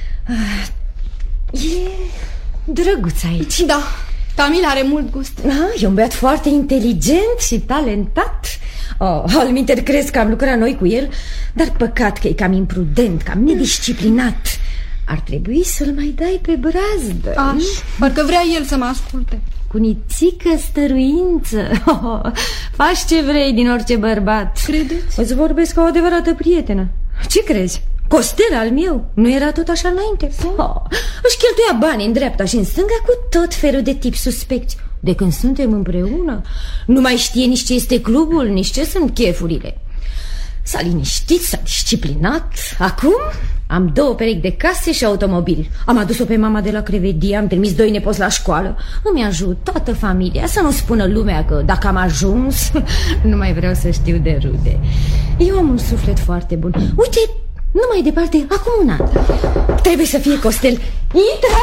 S8: E drăguț aici.
S4: Da, Camil are mult gust.
S8: Ah, e un băiat foarte inteligent și talentat. Oh, alminter crezi că am lucrat noi cu el, dar păcat că e cam imprudent, cam nedisciplinat. Ar trebui să-l mai dai pe brazdă.
S4: Aș, parcă vrea el să mă asculte.
S8: Cu nițică stăruință. Oh, faci ce vrei din orice bărbat.
S4: Credeți?
S8: Îți vorbesc ca o adevărată prietenă. Ce crezi? Costel al meu nu era tot așa înainte? Oh, își cheltuia bani în dreapta și în stânga cu tot felul de tipi suspecți. De când suntem împreună, nu mai știe nici ce este clubul, nici ce sunt chefurile.
S9: S-a liniștit, s-a disciplinat. Acum am două perechi de case și automobil. Am adus-o pe mama de la Crevedie, am trimis doi nepoți la școală. Îmi ajut toată familia, să nu spună lumea că dacă am ajuns, nu mai vreau să știu de rude. Eu am un suflet foarte bun. Uite, nu mai departe, acum un an. Trebuie să fie Costel. Intră!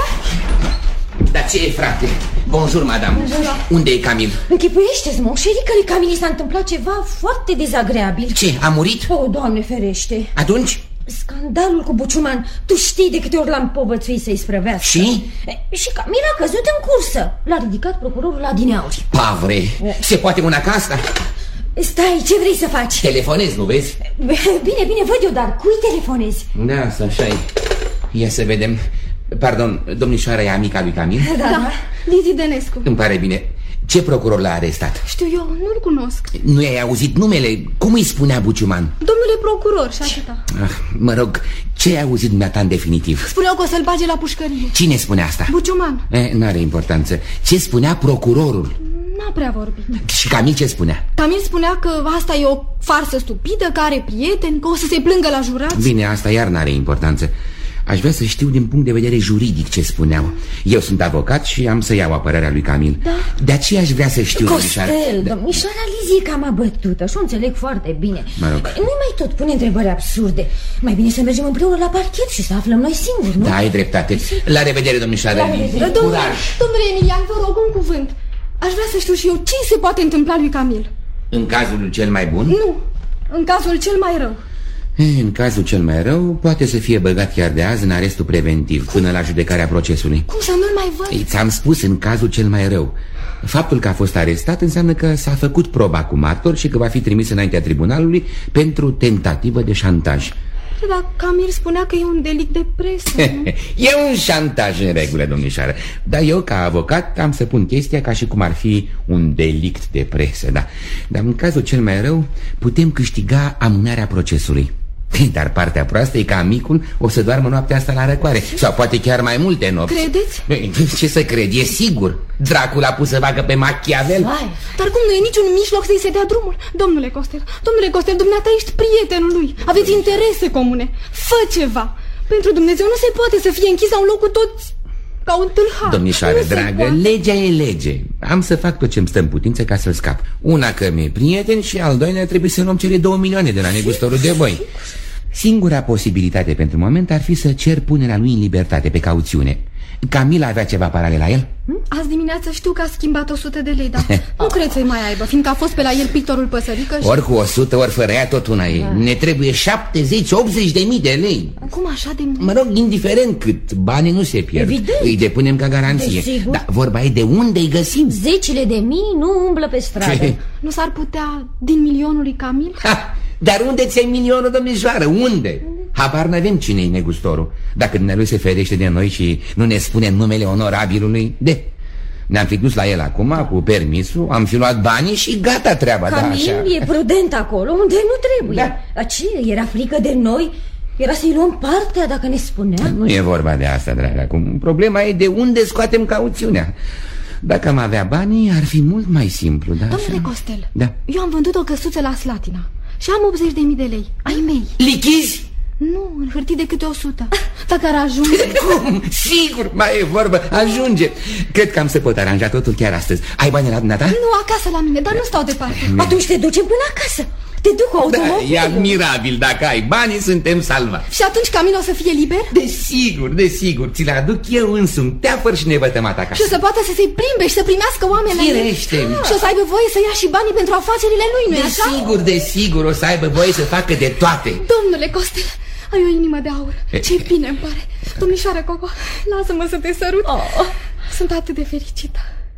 S10: Dar ce e, frate? Bonjour, madame. Bonjour. Unde e Camil?
S9: Închipuiește-ți, moșerică, lui Camil s-a întâmplat ceva foarte dezagreabil.
S10: Ce, a murit?
S9: O, Doamne ferește.
S10: Atunci?
S9: Scandalul cu Buciuman. Tu știi de câte ori l-am povățuit să-i sprăvească.
S10: Și?
S9: E, și Camil a căzut în cursă. L-a ridicat procurorul la adineauri.
S10: Pavre, se poate una ca asta?
S9: Stai, ce vrei să faci?
S10: Telefonezi, nu vezi?
S9: Bine, bine, văd eu, dar cui telefonezi?
S10: Da, asta așa e. Ia să vedem. Pardon, domnișoara e amica lui Camil?
S4: Da, da, Lizzie Dănescu.
S10: Îmi pare bine. Ce procuror l-a arestat?
S4: Știu eu, nu-l cunosc.
S10: Nu i-ai auzit numele? Cum îi spunea Buciuman?
S4: Domnule procuror, și atâta.
S10: Ah, mă rog, ce ai auzit dumneata în definitiv?
S4: Spuneau că o să-l bage la pușcărie.
S10: Cine spune asta?
S4: Buciuman.
S10: Eh, n-are importanță. Ce spunea procurorul?
S4: N-a prea vorbit.
S10: Și Camil ce spunea?
S4: Camil spunea că asta e o farsă stupidă, că are prieteni, că o să se plângă la jurați.
S10: Bine, asta iar n-are importanță. Aș vrea să știu din punct de vedere juridic ce spuneau. Eu sunt avocat și am să iau apărarea lui Camil.
S9: Da.
S10: De aceea aș vrea să știu.
S9: Costel, domnișoara, domnișoara Lizzie e cam abătută și o înțeleg foarte bine.
S10: Mă rog.
S9: Nu mai tot pune întrebări absurde. Mai bine să mergem împreună la parchet și să aflăm noi singuri, nu?
S10: Da, ai dreptate. La revedere, domnișoara Lizzie.
S4: Domnule, domnule Emilian, vă rog un cuvânt. Aș vrea să știu și eu ce se poate întâmpla lui Camil.
S10: În cazul cel mai bun?
S4: Nu, în cazul cel mai rău.
S10: În cazul cel mai rău, poate să fie băgat chiar de azi în arestul preventiv, până la judecarea procesului.
S4: Cum să nu-l mai văd?
S10: Ți-am spus în cazul cel mai rău. Faptul că a fost arestat înseamnă că s-a făcut proba cu martor și că va fi trimis înaintea tribunalului pentru tentativă de șantaj.
S4: Dar Camil spunea că e un delict de presă.
S10: E un șantaj în regulă, domnișoară. Dar eu, ca avocat, am să pun chestia ca și cum ar fi un delict de presă, da. Dar în cazul cel mai rău putem câștiga amânarea procesului. Dar partea proastă e că amicul o să doarmă noaptea asta la răcoare. Sau poate chiar mai multe nopți.
S4: Credeți?
S10: Ce să cred, e sigur. Dracul a pus să facă pe Machiavel.
S4: Vai. Dar cum nu e niciun mijloc să-i se dea drumul? Domnule Costel, domnule Costel, dumneata ești prietenul lui. Aveți interese comune. Fă ceva. Pentru Dumnezeu nu se poate să fie închis la un loc cu toți ca un tâlhar.
S10: Domnișoară dragă, legea e lege. Am să fac tot ce-mi stă în putință ca să-l scap. Una că mi-e prieten și al doilea trebuie să luăm cele două milioane de la negustorul de boi. Singura posibilitate pentru moment ar fi să cer punerea lui în libertate pe cauțiune. Camila avea ceva paralel la el?
S4: Azi dimineață știu că a schimbat o sută de lei, dar nu cred să-i mai aibă, fiindcă a fost pe la el pictorul Păsărică și...
S10: Ori cu o sută, ori fără ea, tot una e. Ne trebuie șaptezeci optzeci de mii de lei.
S4: Cum așa de mult?
S10: Mă rog, indiferent cât, banii nu se pierd.
S9: Evident.
S10: Îi depunem ca garanție.
S9: Desigur.
S10: Dar vorba e de unde îi găsim.
S9: Zecile de mii nu umblă pe stradă.
S4: Nu s-ar putea din milionul lui Camil?
S10: Ha! Dar unde ți-ai milionul, domnișoară? Unde? Habar n-avem cine-i negustorul. Dacă dumnealui se ferește de noi și nu ne spune numele onorabilului, de... Ne-am fi dus la el acum cu permisul, am fi luat banii și gata treaba.
S9: Camil
S10: da, așa.
S9: e prudent acolo unde nu trebuie.
S10: Da.
S9: Dar ce? Era frică de noi? Era să-i luăm partea dacă ne spunea?
S10: Nu e vorba de asta, dragă. Acum problema e de unde scoatem cauțiunea. Dacă am avea banii, ar fi mult mai simplu, da?
S4: Domnule
S10: așa?
S4: Costel,
S10: Da.
S4: eu am vândut o căsuță la Slatina și am optzeci de mii de lei, ai mei.
S10: Lichizi?
S4: Nu, în hârtii de câte o sută. Dacă ar ajunge.
S10: Cum? Sigur, mai e vorbă, ajunge. Cred că am să pot aranja totul chiar astăzi. Ai bani la dumneata?
S4: Nu, acasă la mine, dar nu stau departe.
S9: Atunci te ducem până acasă. Te duc cu automobil.
S10: Da, e admirabil, dacă ai banii suntem salvați.
S4: Și atunci Camil o să fie liber?
S10: Desigur, desigur, ți le aduc eu însumi, teafăr și nevătămat acasă.
S4: Și o să poată să se plimbe și să primească oamenii.
S10: Firește.
S4: Și o să aibă voie să ia și banii pentru afacerile lui, nu-i așa?
S10: Desigur, desigur, o să aibă voie să facă de toate.
S4: Domnule Costel, ai o inimă de aur. Ce bine îmi pare. Domnișoară Coco, lasă-mă să te sărut. Oh. Sunt atât de fericită.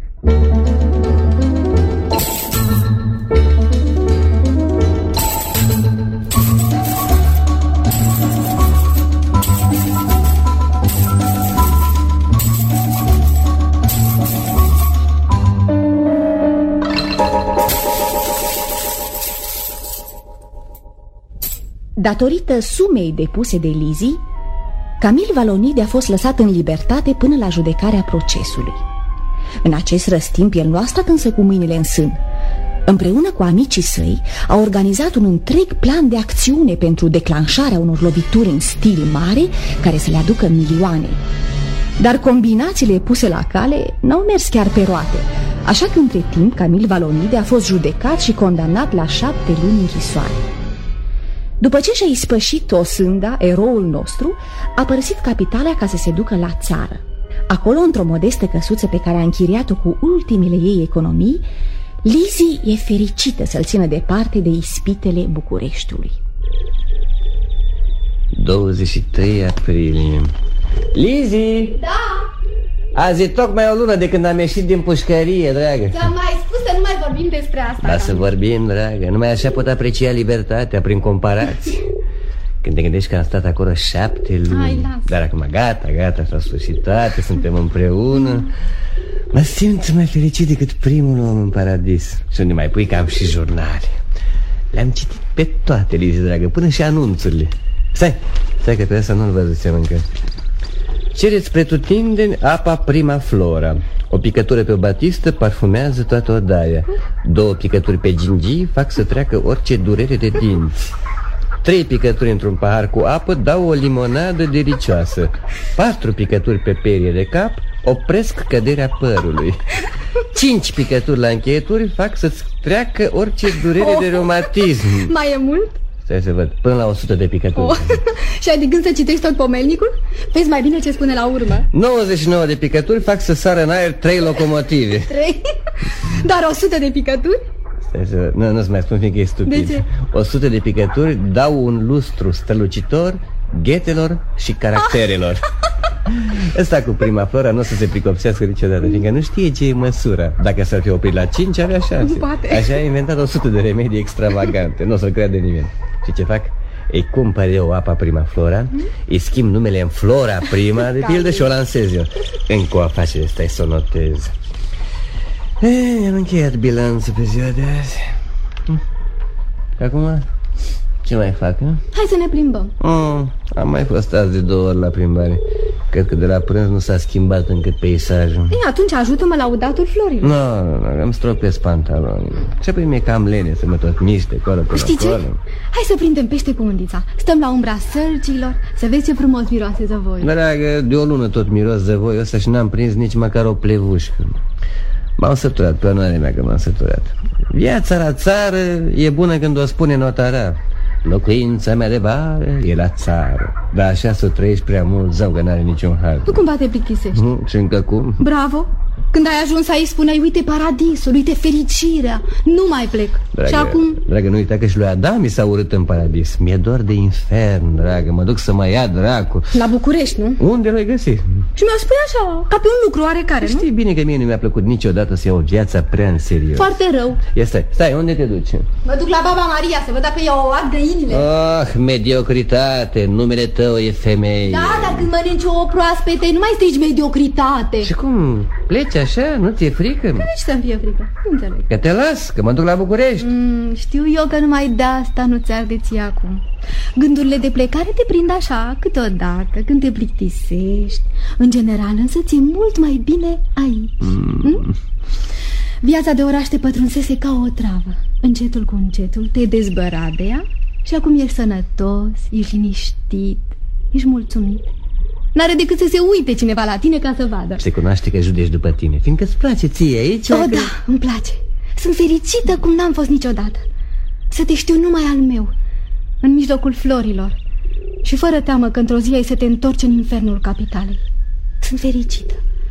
S2: Datorită sumei depuse de Lizzie, Camil Valonide a fost lăsat în libertate până la judecarea procesului. În acest răstimp el nu a stat însă cu mâinile în sân. Împreună cu amicii săi, a organizat un întreg plan de acțiune pentru declanșarea unor lovituri în stil mare care să le aducă milioane. Dar combinațiile puse la cale n-au mers chiar pe roate, așa că între timp Camil Valonide a fost judecat și condamnat la șapte luni închisoare. După ce și-a ispășit o sânda, eroul nostru a părăsit capitala ca să se ducă la țară. Acolo, într-o modestă căsuță pe care a închiriat-o cu ultimele ei economii, Lizzy e fericită să-l țină departe de ispitele Bucureștiului.
S3: douăzeci și trei aprilie. Lizzy!
S4: Da?
S3: Azi e tocmai o lună de când am ieșit din pușcărie, dragă.
S4: Ți-am mai spus să nu mai vorbim despre asta.
S3: Da, să vorbim, dragă. Numai așa pot aprecia libertatea, prin comparații. Când te gândești că am stat acolo șapte luni.
S4: Hai,
S3: dar acum gata, gata, s-au sfârșit toate, suntem împreună. Mă simt mai fericit decât primul om în paradis. Și unde mai pui că am și jurnale. Le-am citit pe toate, Lizzy, dragă, până și anunțurile. Stai, stai că pe asta nu-l văzusem încă. Cereți pretutindeni apa Prima Flora. O picătură pe o batistă parfumează toată odaia. Două picături pe gingii fac să treacă orice durere de dinți. Trei picături într-un pahar cu apă dau o limonadă delicioasă. Patru picături pe perie de cap opresc căderea părului. Cinci picături la încheieturi fac să-ți treacă orice durere oh. de reumatism.
S4: Mai e mult?
S3: Stai să văd, până la o sută de picături. oh.
S4: Și ai de gând să citești tot pomelnicul? Vezi mai bine ce spune la urmă.
S3: nouăzeci și nouă de picături fac să sară în aer trei locomotive.
S4: Trei? Dar o sută de picături?
S3: Stai să... Nu, nu-ți mai spun, fiindcă e stupid.
S4: De ce?
S3: o sută de picături dau un lustru strălucitor ghetelor și caracterelor. Ăsta cu Prima Flora nu o să se pricopsească niciodată, fiindcă nu știe ce e măsura. Dacă s-ar fi oprit la cinci, avea șanse. Așa a inventat o sută de remedii extravagante. Nu o să-l creadă nimeni. Și ce fac? Îi cumpăr eu apa Prima Flora, mm? îi schimb numele în Flora Prima, de pildă, și o lansez eu. Încă o afacere, stai să o notez. E, am încheiat bilanțul pe ziua de azi. Acum, ce mai fac, nu?
S4: Hai să ne plimbăm.
S3: mm, Am mai fost azi de două ori la plimbare. Cred că de la prânz nu s-a schimbat încât peisajul.
S4: Ei, atunci ajută-mă la udatul florilor.
S3: Nu, nu, nu, îmi stropesc pantaloni. Ce păi mi-e cam lene să mă tot miște colo până
S4: Știi
S3: acolo.
S4: ce? Hai să prindem pește cu undița. Stăm la umbra sălcilor, să vezi ce frumos miroase zăvoi.
S3: Dragă, de o lună tot miros zăvoi ăsta și n-am prins nici măcar o plevușcă. M-am săturat, pe onoarea mea că m-am săturat. Viața la țară e bună când o spune notarar. Locuința mea de vară e la țară. Dar așa să trăiești prea mult, zău că n-are niciun har.
S4: Tu cumva te plictisești.
S3: Nu, și încă cum?
S4: Bravo! Când ai ajuns aici spuneai, uite paradisul, uite fericirea. Nu mai plec.
S3: Dragă,
S4: și acum...
S3: dragă, nu uita că și lui Adam mi s-a urât în paradis. Mi-e dor de infern, dragă, mă duc să mă ia dracu.
S4: La București, nu?
S3: Unde l-ai găsit?
S4: Și mi-o spui așa, ca pe un lucru oarecare, nu?
S3: Știi bine că mie nu mi-a plăcut niciodată să iau viața prea în serios.
S4: Foarte rău.
S3: Ia stai, stai, unde te duci?
S4: Mă duc la Baba Maria să văd dacă i-au ard găinile.
S3: Ah, mediocritate, numele tău e femeie.
S4: Da, dar când mănânci o proaspete, nu mai strici mediocritate.
S3: Și cum? Pleci așa? Nu ți-e frică?
S4: Că nici să-mi fie frică, nu înțeleg.
S3: Că te las, că mă duc la București.
S4: mm, Știu eu că numai de asta nu ți-ar de ție acum. Gândurile de plecare te prind așa, câteodată, când te plictisești. În general, însă, ți-e mult mai bine aici. mm. Mm? Viața de oraș te pătrunsese ca o travă. Încetul cu încetul te dezbăra de ea. Și acum ești sănătos, ești liniștit, ești mulțumit. N-are decât să se uite cineva la tine ca să vadă.
S3: Se cunoaște că judești după tine, fiindcă îți place ție aici.
S4: O, da, îmi place. Sunt fericită cum n-am fost niciodată. Să te știu numai al meu, în mijlocul florilor. Și fără teamă că într-o zi ai să te întorci în infernul capitalei. Sunt fericită.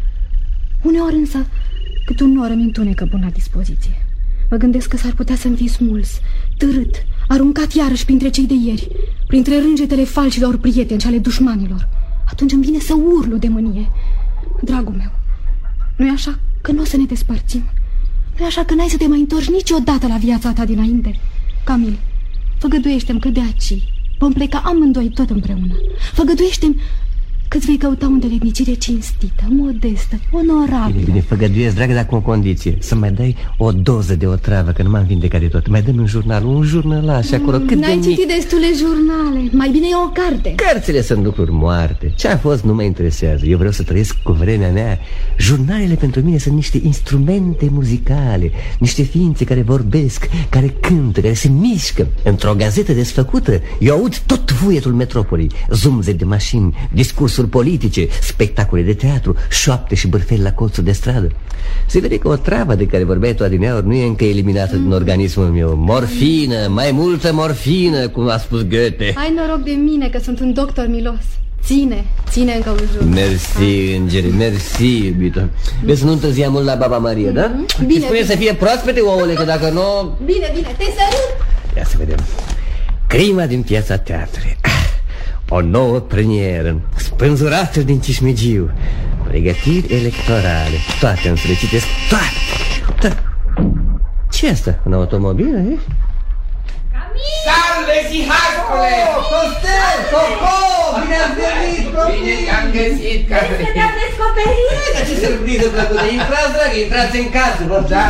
S4: Uneori însă, cât un nor îmi întunecă buna dispoziție. Mă gândesc că s-ar putea să-mi fii smuls, târât, aruncat iarăși printre cei de ieri, printre rângetele falșilor prieteni și ale dușmanilor. Atunci îmi vine să urlu de mânie. Dragul meu, nu-i așa că nu o să ne despărțim? Nu-i așa că n-ai să te mai întorci niciodată la viața ta dinainte? Camil, făgăduiește-mi că de aici vom pleca amândoi tot împreună. Făgăduiește-mi că-ți vei căuta o îndeletnicire cinstită, modestă, onorabilă.
S3: Bine, bine, făgăduiesc, dragă, dar cu o condiție. Să mai dai o doză de otravă, că nu m-am vindecat de tot. Mai dăm în jurnal, un jurnalaș acolo, cât
S4: N-ai
S3: de
S4: citit
S3: mic.
S4: destule jurnale, mai bine e o carte.
S3: Cărțile sunt lucruri moarte. Ce a fost nu mă interesează. Eu vreau să trăiesc cu vremea mea. Jurnalele pentru mine sunt niște instrumente muzicale, niște ființe care vorbesc, care cântă, care se mișcă. Într-o gazetă desfăcută eu aud tot vuietul metropolei, zumze de mașini, discursuri politice, spectacole de teatru, șoapte și bârfeli la colțuri de stradă. Se vede că o travă de care vorbeai tu adineauri nu e încă eliminată din organismul meu. Morfină, mai multă morfină, cum a spus Goethe.
S4: Ai noroc de mine că sunt un doctor milos. Ține, ține încă un jur.
S3: Mersi, îngeri, mersi, iubito. Vezi să nu întârzia mult la Baba Maria, da?
S4: Bine,
S3: spune
S4: bine.
S3: să fie proaspete ouăle, că dacă nu...
S4: Bine, bine, te sărut.
S3: Ia să vedem. Crima din Piața Teatrei. O nouă premieră, spânzurată din Cismigiu, pregătiri electorale, toate îmi solicitesc, toate, toate. Ce asta? Un automobil, e?
S10: Salve, zihascule!
S3: Costel, Coco, bine ați venit,
S10: Bine te-am găsit, Catherine.
S8: Te-am descoperit!
S3: Ce surpriză plăcută, intrați, dragă, intrați în casă, vă.
S10: Da.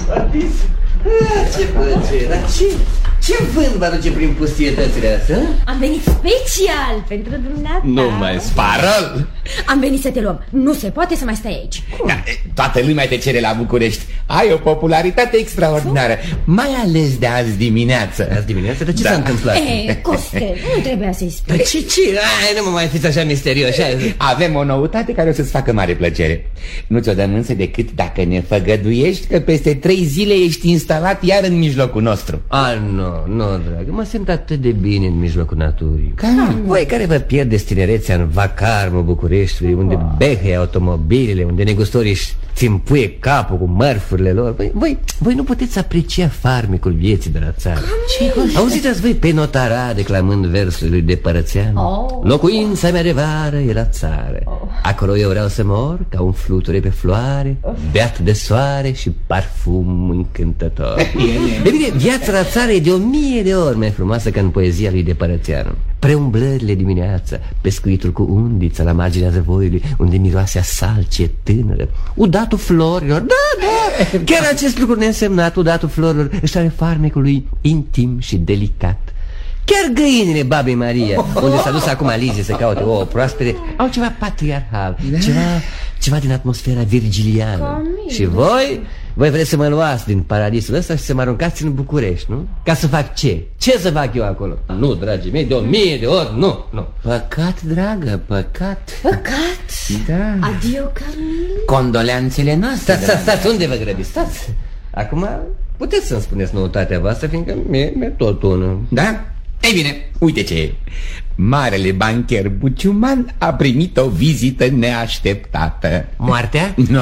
S3: Ce plăcere, dar ce... Ce vânt vă aduce prin pustietățile astea?
S9: Am venit special pentru dumneata.
S3: Nu mai
S10: Parol!
S9: Am venit să te luăm. Nu se poate să mai stai aici.
S10: Da, toată lumea te cere la București. Ai o popularitate extraordinară, mai ales de azi dimineață.
S3: Azi dimineață? De ce
S10: Da.
S3: s-a întâmplat?
S9: E, Costel, nu trebuia să-i spui.
S3: Ce, ce? Ai, nu mă mai fiți așa misterios.
S10: Avem o noutate care o să-ți facă mare plăcere. Nu ți-o dăm însă decât dacă ne făgăduiești că peste trei zile ești instalat iar în mijlocul nostru.
S3: A, nu, nu, dragă, mă simt atât de bine în mijlocul naturii.
S10: Cam.
S3: Voi care vă pierdeți tinerețea în vacarmul Bucureștiului, unde behăie automobilele, unde negustorii își țimpuie capul cu mărfurile lor, voi, voi, voi nu puteți aprecia farmecul vieții de la țară. Auziți-ați voi pe notara declamând versul lui de Părățeanu?
S9: Oh.
S3: Locuința mea de vară e la țară. Acolo eu vreau să mor ca un fluture pe floare, beat de soare și parfum încântător. E bine, viața la țară e de o mie de ori mai frumoasă ca în poezia lui de Părățeanu. Preumblările dimineața, pescuitul cu undița la marginea zăvoiului, unde miroase a salcie tânără, udatul florilor, da, da, chiar acest lucru neînsemnat, udatul florilor, își are farmecul lui intim și delicat. Chiar găinile Babei Maria, unde s-a dus acum Lizie să caute ouă proaspete, au ceva patriarhal, ceva, ceva din atmosfera virgiliană. Și voi, voi vreți să mă luați din paradisul ăsta și să mă aruncați în București, nu? Ca să fac ce? Ce să fac eu acolo? Nu, dragii mei, de o mie de ori, nu, nu.
S10: Păcat, dragă, păcat.
S9: Păcat.
S10: Da.
S9: Adio, Camille.
S10: Condoleanțele noastre.
S3: Stați, stați, stați, unde vă grăbiți? Stați. Acum puteți să-mi spuneți noutatea voastră, fiindcă mie mi-e tot unul.
S10: Da? Ei bine, uite ce e. Marele bancher Buciuman a primit o vizită neașteptată.
S3: Moartea?
S10: No,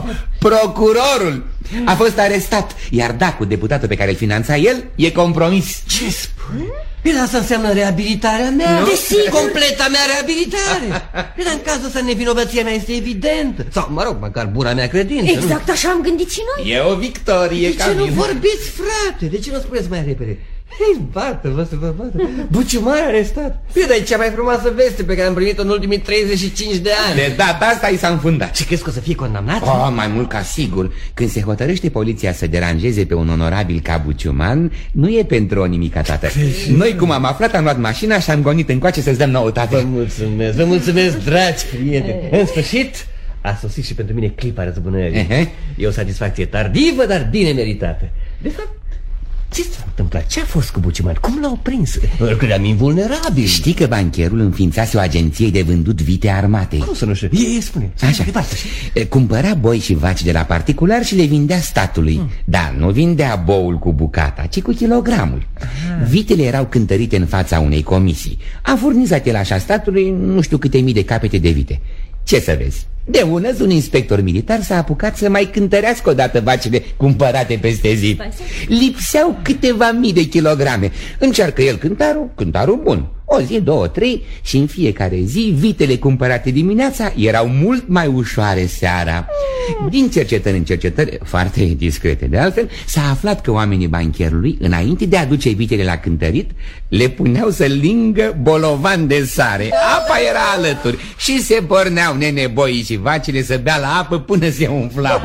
S10: procurorul a fost arestat, iar dacul, deputatul pe care îl finanța el, e compromis.
S3: Ce spui? Bine, asta înseamnă reabilitarea mea.
S9: Desigur.
S3: Completa mea reabilitare. Bine, în cazul ăsta nevinovăția mea este evidentă. Sau, mă rog, măcar bura mea credință.
S9: Exact
S3: nu?
S9: așa am gândit și noi.
S10: E o victorie,
S3: De ce
S10: Camille.
S3: nu vorbiți, frate? De ce nu spuneți mai repede? Hei, bată-vă să vă bată. Buciumar arestat. Bine, dar e cea mai frumoasă veste pe care am primit-o în ultimii treizeci și cinci de ani.
S10: De data asta i s-a înfundat.
S3: Ce crezi că o să fie condamnat?
S10: Oh, mai mult ca sigur. Când se hotărăște poliția să deranjeze pe un onorabil ca Buciuman, nu e pentru o nimicatată. Noi, cum am aflat, am luat mașina și am gonit încoace să-ți dăm noutate.
S3: Vă mulțumesc, vă mulțumesc, dragi prieteni. În sfârșit, a sosit și pentru mine clipa răzbunării.
S10: Ehe.
S3: E o satisfacție tardivă, dar bine meritată. De fapt, ce s-a întâmplat? Ce a fost cu Buciuman? Cum l-au prins? Îl credeam invulnerabil.
S10: Știi că bancherul înființase o agenție de vândut vite armate.
S3: Cum să nu știu? E, e, spune.
S10: Așa. Cumpăra boi și vaci de la particular și le vindea statului. hmm. Da, nu vindea boul cu bucata, ci cu kilogramul. Aha. Vitele erau cântărite în fața unei comisii. A furnizat el așa statului nu știu câte mii de capete de vite. Ce să vezi? De ună, un inspector militar s-a apucat să mai cântărească odată vacile cumpărate peste zi. Lipseau câteva mii de kilograme. Încearcă el cântarul, cântarul bun. O zi, două, trei și în fiecare zi vitele cumpărate dimineața erau mult mai ușoare seara. Din cercetări în cercetări, foarte discrete de altfel, s-a aflat că oamenii bancherului, înainte de a duce vitele la cântărit, le puneau să lingă bolovan de sare. Apa era alături și se porneau neneboii și vacile să bea la apă până se umflau.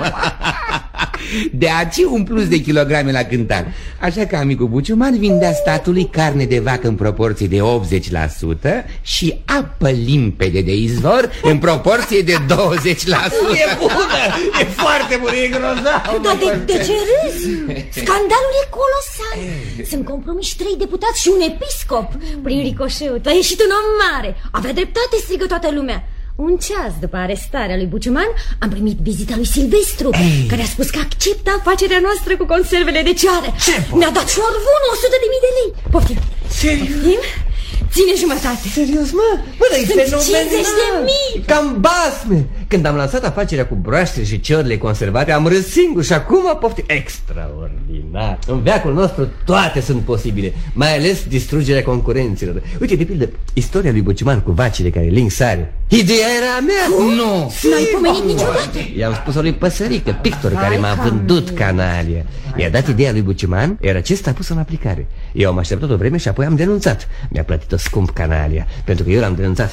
S10: De aici un plus de kilograme la cântar. Așa că amicul Buciuman vindea statului carne de vacă în proporție de optzeci la sută și apă limpede de izvor în proporție de douăzeci la sută.
S3: E bună! E foarte bună, e grozav!
S9: Dar de, de ce râzi? Scandalul e colosal. Sunt compromiși trei deputați și un episcop. Prin ricoșeu, tu ai ieșit un om mare. Avea dreptate, strigă toată lumea. Un ceas după arestarea lui Buciuman am primit vizita lui Silvestru, Ei. care a spus că acceptă afacerea noastră cu conservele de ceară. Ne-a dat șoarvunul o sută de mii de lei. Poftim. Poftim? Ține jumătate.
S3: Serios, mă? Bă, dar e fenomenal.
S9: cincizeci de mii.
S3: Cam basme. Când am lansat afacerea cu broaștele și ciorile conservate, am râs singur și acum poftim. Extraordinar. În veacul nostru toate sunt posibile, mai ales distrugerea concurenților. Uite, de pildă, istoria lui Buciuman cu vacile care ling sare. Ideea era a mea.
S10: Cum?
S3: Nu.
S9: N-ai pomenit niciodată.
S3: I-am spus-o lui Păsărică, pictor, care m-a vândut canalia. I-a dat ideea lui Buciuman, iar acesta a pus în aplicare. Eu am așteptat o vreme și apoi am denunțat. Mi-a plătit-o scump canalia, pentru că eu l-am denunțat.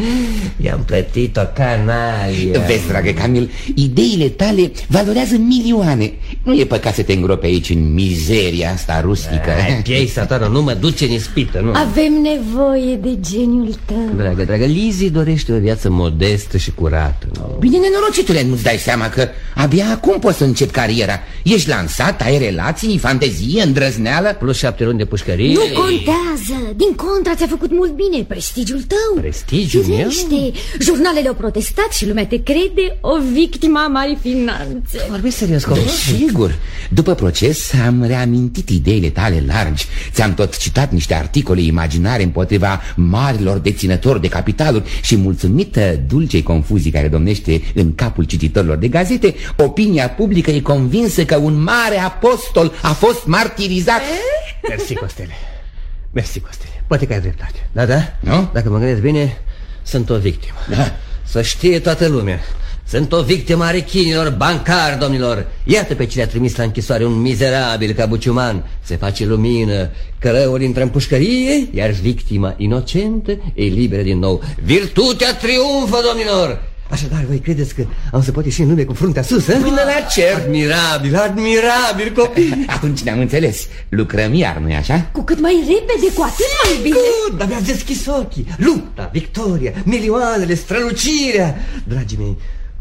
S3: I-am plătit-o canalia.
S10: Vezi, dragă Camil, ideile tale valorează milioane. Nu e păcat să te îngropi aici în mizeria asta rustică.
S3: Ai, piei, satană, nu mă duce în ispită, nu.
S9: Avem nevoie de geniul tău.
S3: Dragă, dragă, Lizzie dorește o viață modestă și curată, nu?
S10: Bine, nenorocitule, nu-ți dai seama că abia acum poți să începi cariera. Ești lansat, ai relații, fantezie, îndrăzneală.
S3: Plus șapte luni de pușcărie.
S9: Nu contează, din contra ți-a făcut mult bine. Prestigiul tău.
S3: Prestigiul meu?
S9: Jurnalele au protestat și lumea te crede o victimă a mari finanțe.
S3: Vorbești serios, copil?
S10: Sigur. După proces am reamintit ideile tale largi. Ți-am tot citat niște articole imaginare împotriva marilor deținători de capitaluri și mulțumită dulcei confuzii care domnește în capul cititorilor de gazete, opinia publică e convinsă că un mare apostol a fost martirizat.
S3: Mersi, Costele. Mersi, Costele. Poate că ai dreptate. Da, da?
S10: Nu?
S3: Dacă mă gândesc bine, sunt o victimă. Da. Să știe toată lumea. Sunt o victimă a rechinilor bancari, domnilor. Iată pe cine a trimis la închisoare un mizerabil ca Buciuman. Se face lumină, că răul intră în pușcărie, iar victima inocentă e liberă din nou. Virtutea triumfă, domnilor. Așadar, voi credeți că am să pot ieși în lume cu fruntea sus, eh?
S10: Până la cer.
S3: Admirabil, admirabil, copii.
S10: Atunci ne-am înțeles. Lucrăm iar, nu-i așa?
S9: Cu cât mai repede, cu atât mai bine.
S3: Good, dar mi-ați deschis ochii. Lupta, victoria, milioanele, strălucirea. Dragii mei,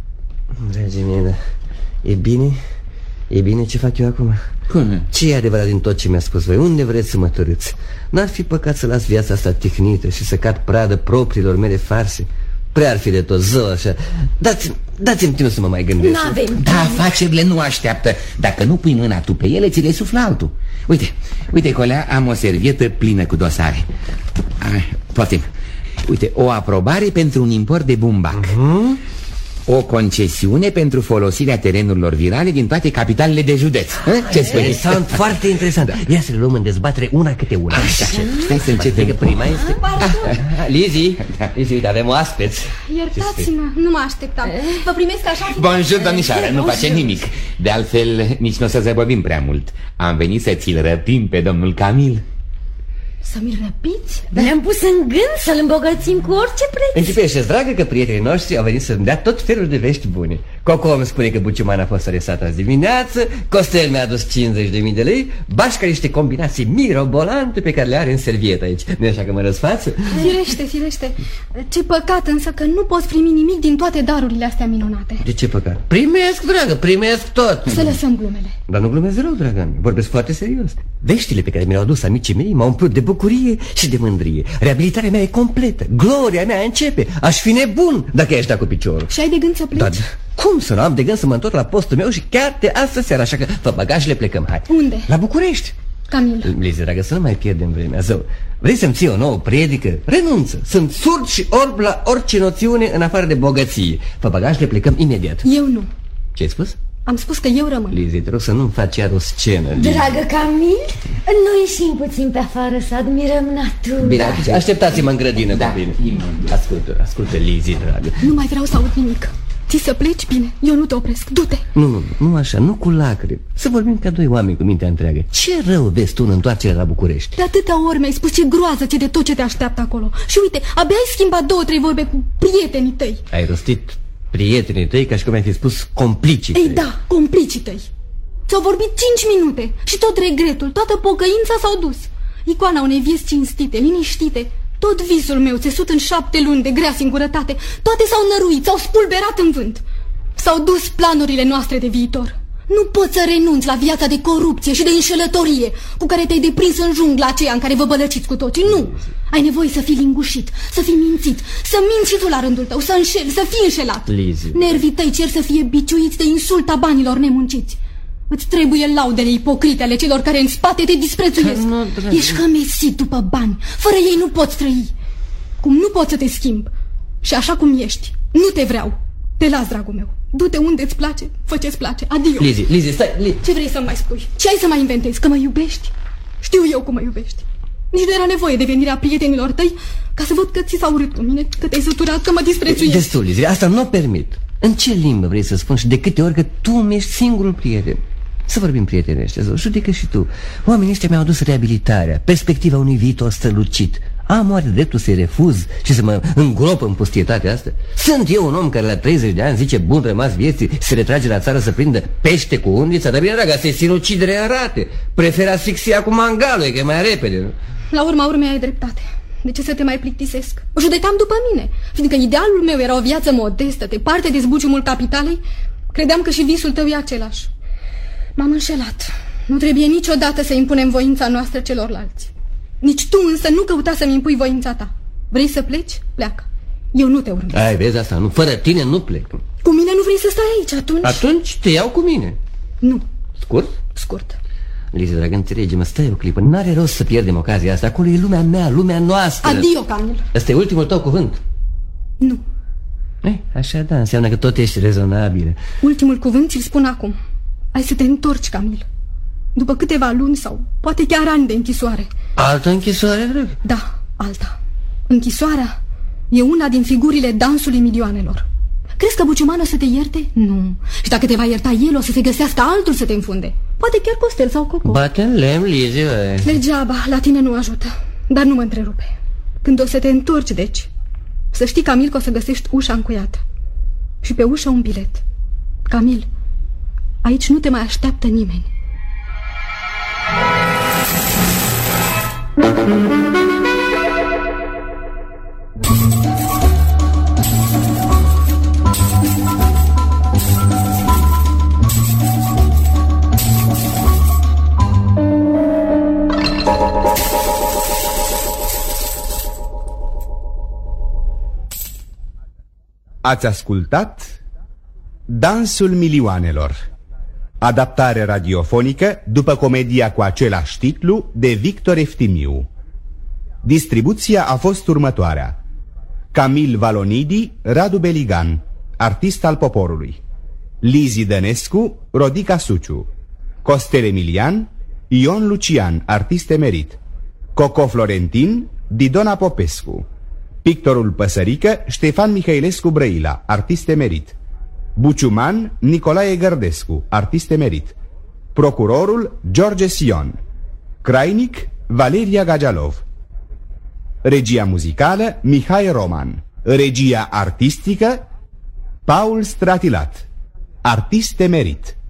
S3: dragii mei, da. E bine? E bine ce fac eu acum?
S10: Cum?
S3: Ce e adevărat din tot ce mi-a spus voi? Unde vreți să mă târâți? N-ar fi păcat să las viața asta tehnită și să cad pradă propriilor mele farse? Prea ar fi de tot zău așa. Dați-mi dați-mi timp să mă mai gândesc.
S9: N-avem.
S10: Da, afacerile nu așteaptă. Dacă nu pui mâna tu pe ele, ți le suflă altul. Uite, uite, Colea, am o servietă plină cu dosare. Poftim. Uite, o aprobare pentru un import de bumbac. uh-huh. O concesiune pentru folosirea terenurilor virale din toate capitalele de județ. Ce spui?
S3: Interesant, foarte interesant, da. Ia să le luăm în dezbatere una câte una.
S10: Așa, stai să începem.
S3: Că prima este... Lizzie, Lizzie, uite, avem oaspeți.
S4: Iertați-mă, nu mă așteptam. Vă primesc așa?
S10: Bonjour, domnișoară, nu face nimic. De altfel, nici nu o să zăbovim prea mult. Am venit să ți-l răpim pe domnul Camil.
S4: Să mi-l răpiți?
S9: Da. Ne-am pus în gând să-l îmbogățim cu orice preț.
S3: Închipuiește-ți, dragă, că prietenii noștri au venit să-mi dea tot felul de vești bune. Coco îmi spune că Buciuman a fost arestat azi dimineață, Costel mi-a adus cincizeci de mii de lei, Bașca niște combinații mirobolante pe care le are în servietă aici. Nu așa că mă răsfață?
S4: Firește, firește. Ce păcat însă că nu poți primi nimic din toate darurile astea minunate.
S3: De ce păcat? Primesc, dragă, primesc tot.
S4: Să lăsăm glumele.
S3: Dar nu glumez rău, dragă mea, vorbesc foarte serios. Veștile pe care mi le-au adus amicii mei m-au umplut de bucurie și de mândrie. Reabilitarea mea e completă, gloria mea începe. Aș fi nebun dacă i-aș da cu piciorul.
S4: Și ai de gând să pleci?
S3: Da, cum să nu am de gând să mă întorc la postul meu și chiar de astăzi seara, așa că fă bagajele, plecăm, hai.
S4: Unde?
S3: La București.
S4: Camil.
S3: Lize, dragă, să nu mai pierdem vremea, zău. Vrei să-mi ții o nouă predică? Renunță. Sunt surd și orb la orice noțiune în afară de bogăție. Fă bagajele, plecăm imediat.
S4: Eu nu.
S3: Ce ai spus?
S4: Am spus că eu rămân.
S3: Lizzie, te rog să nu-mi faci iar o scenă.
S9: Dragă Camil, noi ieșim puțin pe afară să admirăm natura.
S3: Bine, așteptați-mă în grădină, da, bine. Ascultă, ascultă, Lizzie, dragă.
S4: Nu mai vreau să aud nimic. Ți să pleci? Bine, eu nu te opresc, du-te.
S3: Nu, nu, nu așa, nu cu lacrimi. Să vorbim ca doi oameni cu mintea întreagă. Ce rău vezi tu în întoarcerea la București?
S4: De atâtea ori mi-ai spus ce groază ți de tot ce te așteaptă acolo. Și uite, abia ai schimbat două, trei vorbe cu prietenii tăi.
S3: Ai rostit prietenii tăi ca și cum ai fi spus complicii tăi.
S4: Ei da, complicii tăi. Ți-au vorbit cinci minute și tot regretul, toată pocăința s-au dus. Icoana unei vieți cinstite, liniștite. Tot visul meu, țesut în șapte luni de grea singurătate, toate s-au năruit, s-au spulberat în vânt. S-au dus planurile noastre de viitor. Nu poți să renunți la viața de corupție și de înșelătorie cu care te-ai deprins în jungla aceea în care vă bălăciți cu toții. Nu! Ai nevoie să fii lingușit, să fii mințit, să minți și tu la rândul tău, să înșeli, să fii înșelat.
S3: Lizzie.
S4: Nervii tăi cer să fie biciuiți de insulta banilor nemunciți. Îți trebuie laudele ipocrite ale celor care în spate te disprețuiesc.
S3: Nu,
S4: ești hămesit după bani. Fără ei nu poți trăi. Cum nu poți să te schimb. Și așa cum ești, nu te vreau. Te las, dragul meu. Du-te unde îți place, fă ce-ți place. Adio.
S3: Lizzie, Lizzie, stai, Li...
S4: Ce vrei să-mi mai spui? Ce ai să mai inventezi? Că mă iubești? Știu eu cum mă iubești. Nici nu era nevoie de venirea prietenilor tăi ca să văd că ți s-a urât cu mine, că te-ai săturat, că mă disprețuiești.
S3: Destul, Lizzie, asta nu o permit. În ce limbă vrei să spun și de câte ori că tu mi ești singurul prieten? Să vorbim, prietenii ăștia, judecă și tu. Oamenii ăștia mi-au adus reabilitarea, perspectiva unui viitor strălucit. Am oare dreptul să-i refuz și să mă îngrop în pustietatea asta? Sunt eu un om care la treizeci de ani zice bun rămas vieții, se retrage la țară să prindă pește cu undița? Dar bine, dragă, asta e sinucidere în rate. Prefer asfixia cu mangalul, e că e mai repede, nu?
S4: La urma urmei ai dreptate. De ce să te mai plictisesc? Judecam după mine, fiindcă idealul meu era o viață modestă, departe de zbuciumul capitalei. Credeam că și visul tău e același. M-am înșelat. Nu trebuie niciodată să impunem voința noastră celorlalți. Nici tu însă nu căuta să-mi impui voința ta. Vrei să pleci? Pleacă. Eu nu te urmez.
S3: Ai, vezi asta, nu? Fără tine nu plec.
S4: Cu mine nu vrei să stai aici, atunci?
S3: Atunci te iau cu mine.
S4: Nu.
S3: Scurt?
S4: Scurt.
S3: Lizzie, dragă, înțelege-mă, stai o clipă. N-are rost să pierdem ocazia asta. Acolo e lumea mea, lumea noastră.
S4: Adio, Camil.
S3: Ăsta e ultimul tău cuvânt.
S4: Nu.
S3: Ei, așa da, înseamnă că tot ești rezonabilă.
S4: Ultimul cuvânt ți-l spun acum. Ai să te întorci, Camil. După câteva luni sau poate chiar ani de închisoare.
S3: Altă închisoare, drag?
S4: Da, alta. Închisoarea e una din figurile dansului milioanelor. Crezi că Buciuman o să te ierte? Nu. Și dacă te va ierta el, o să se găsească altul să te înfunde. Poate chiar Costel sau Coco.
S3: Bate în lemn, Lizzie, bă.
S4: Degeaba, la tine nu ajută. Dar nu mă întrerupe. Când o să te întorci, deci, să știi, Camil, că o să găsești ușa încuiată. Și pe ușă un bilet. Camil, aici nu te mai așteaptă nimeni.
S1: Ați ascultat Dansul milioanelor, adaptare radiofonică după comedia cu același titlu de Victor Eftimiu. Distribuția a fost următoarea: Camil Valonidi, Radu Beligan, artist al poporului; Lizzie Dănescu, Rodica Suciu; Costel Emilian, Ion Lucian, artist emerit; Coco Florentin, Didona Popescu; Pictorul Păsărică, Ștefan Mihailescu Brăila, artist emerit; Buciuman, Nicolae Gărdescu, artist emerit; Procurorul, George Sion; Crainic, Valeria Gagialov; Regia muzicală, Mihai Roman; Regia artistică, Paul Stratilat, artist emerit.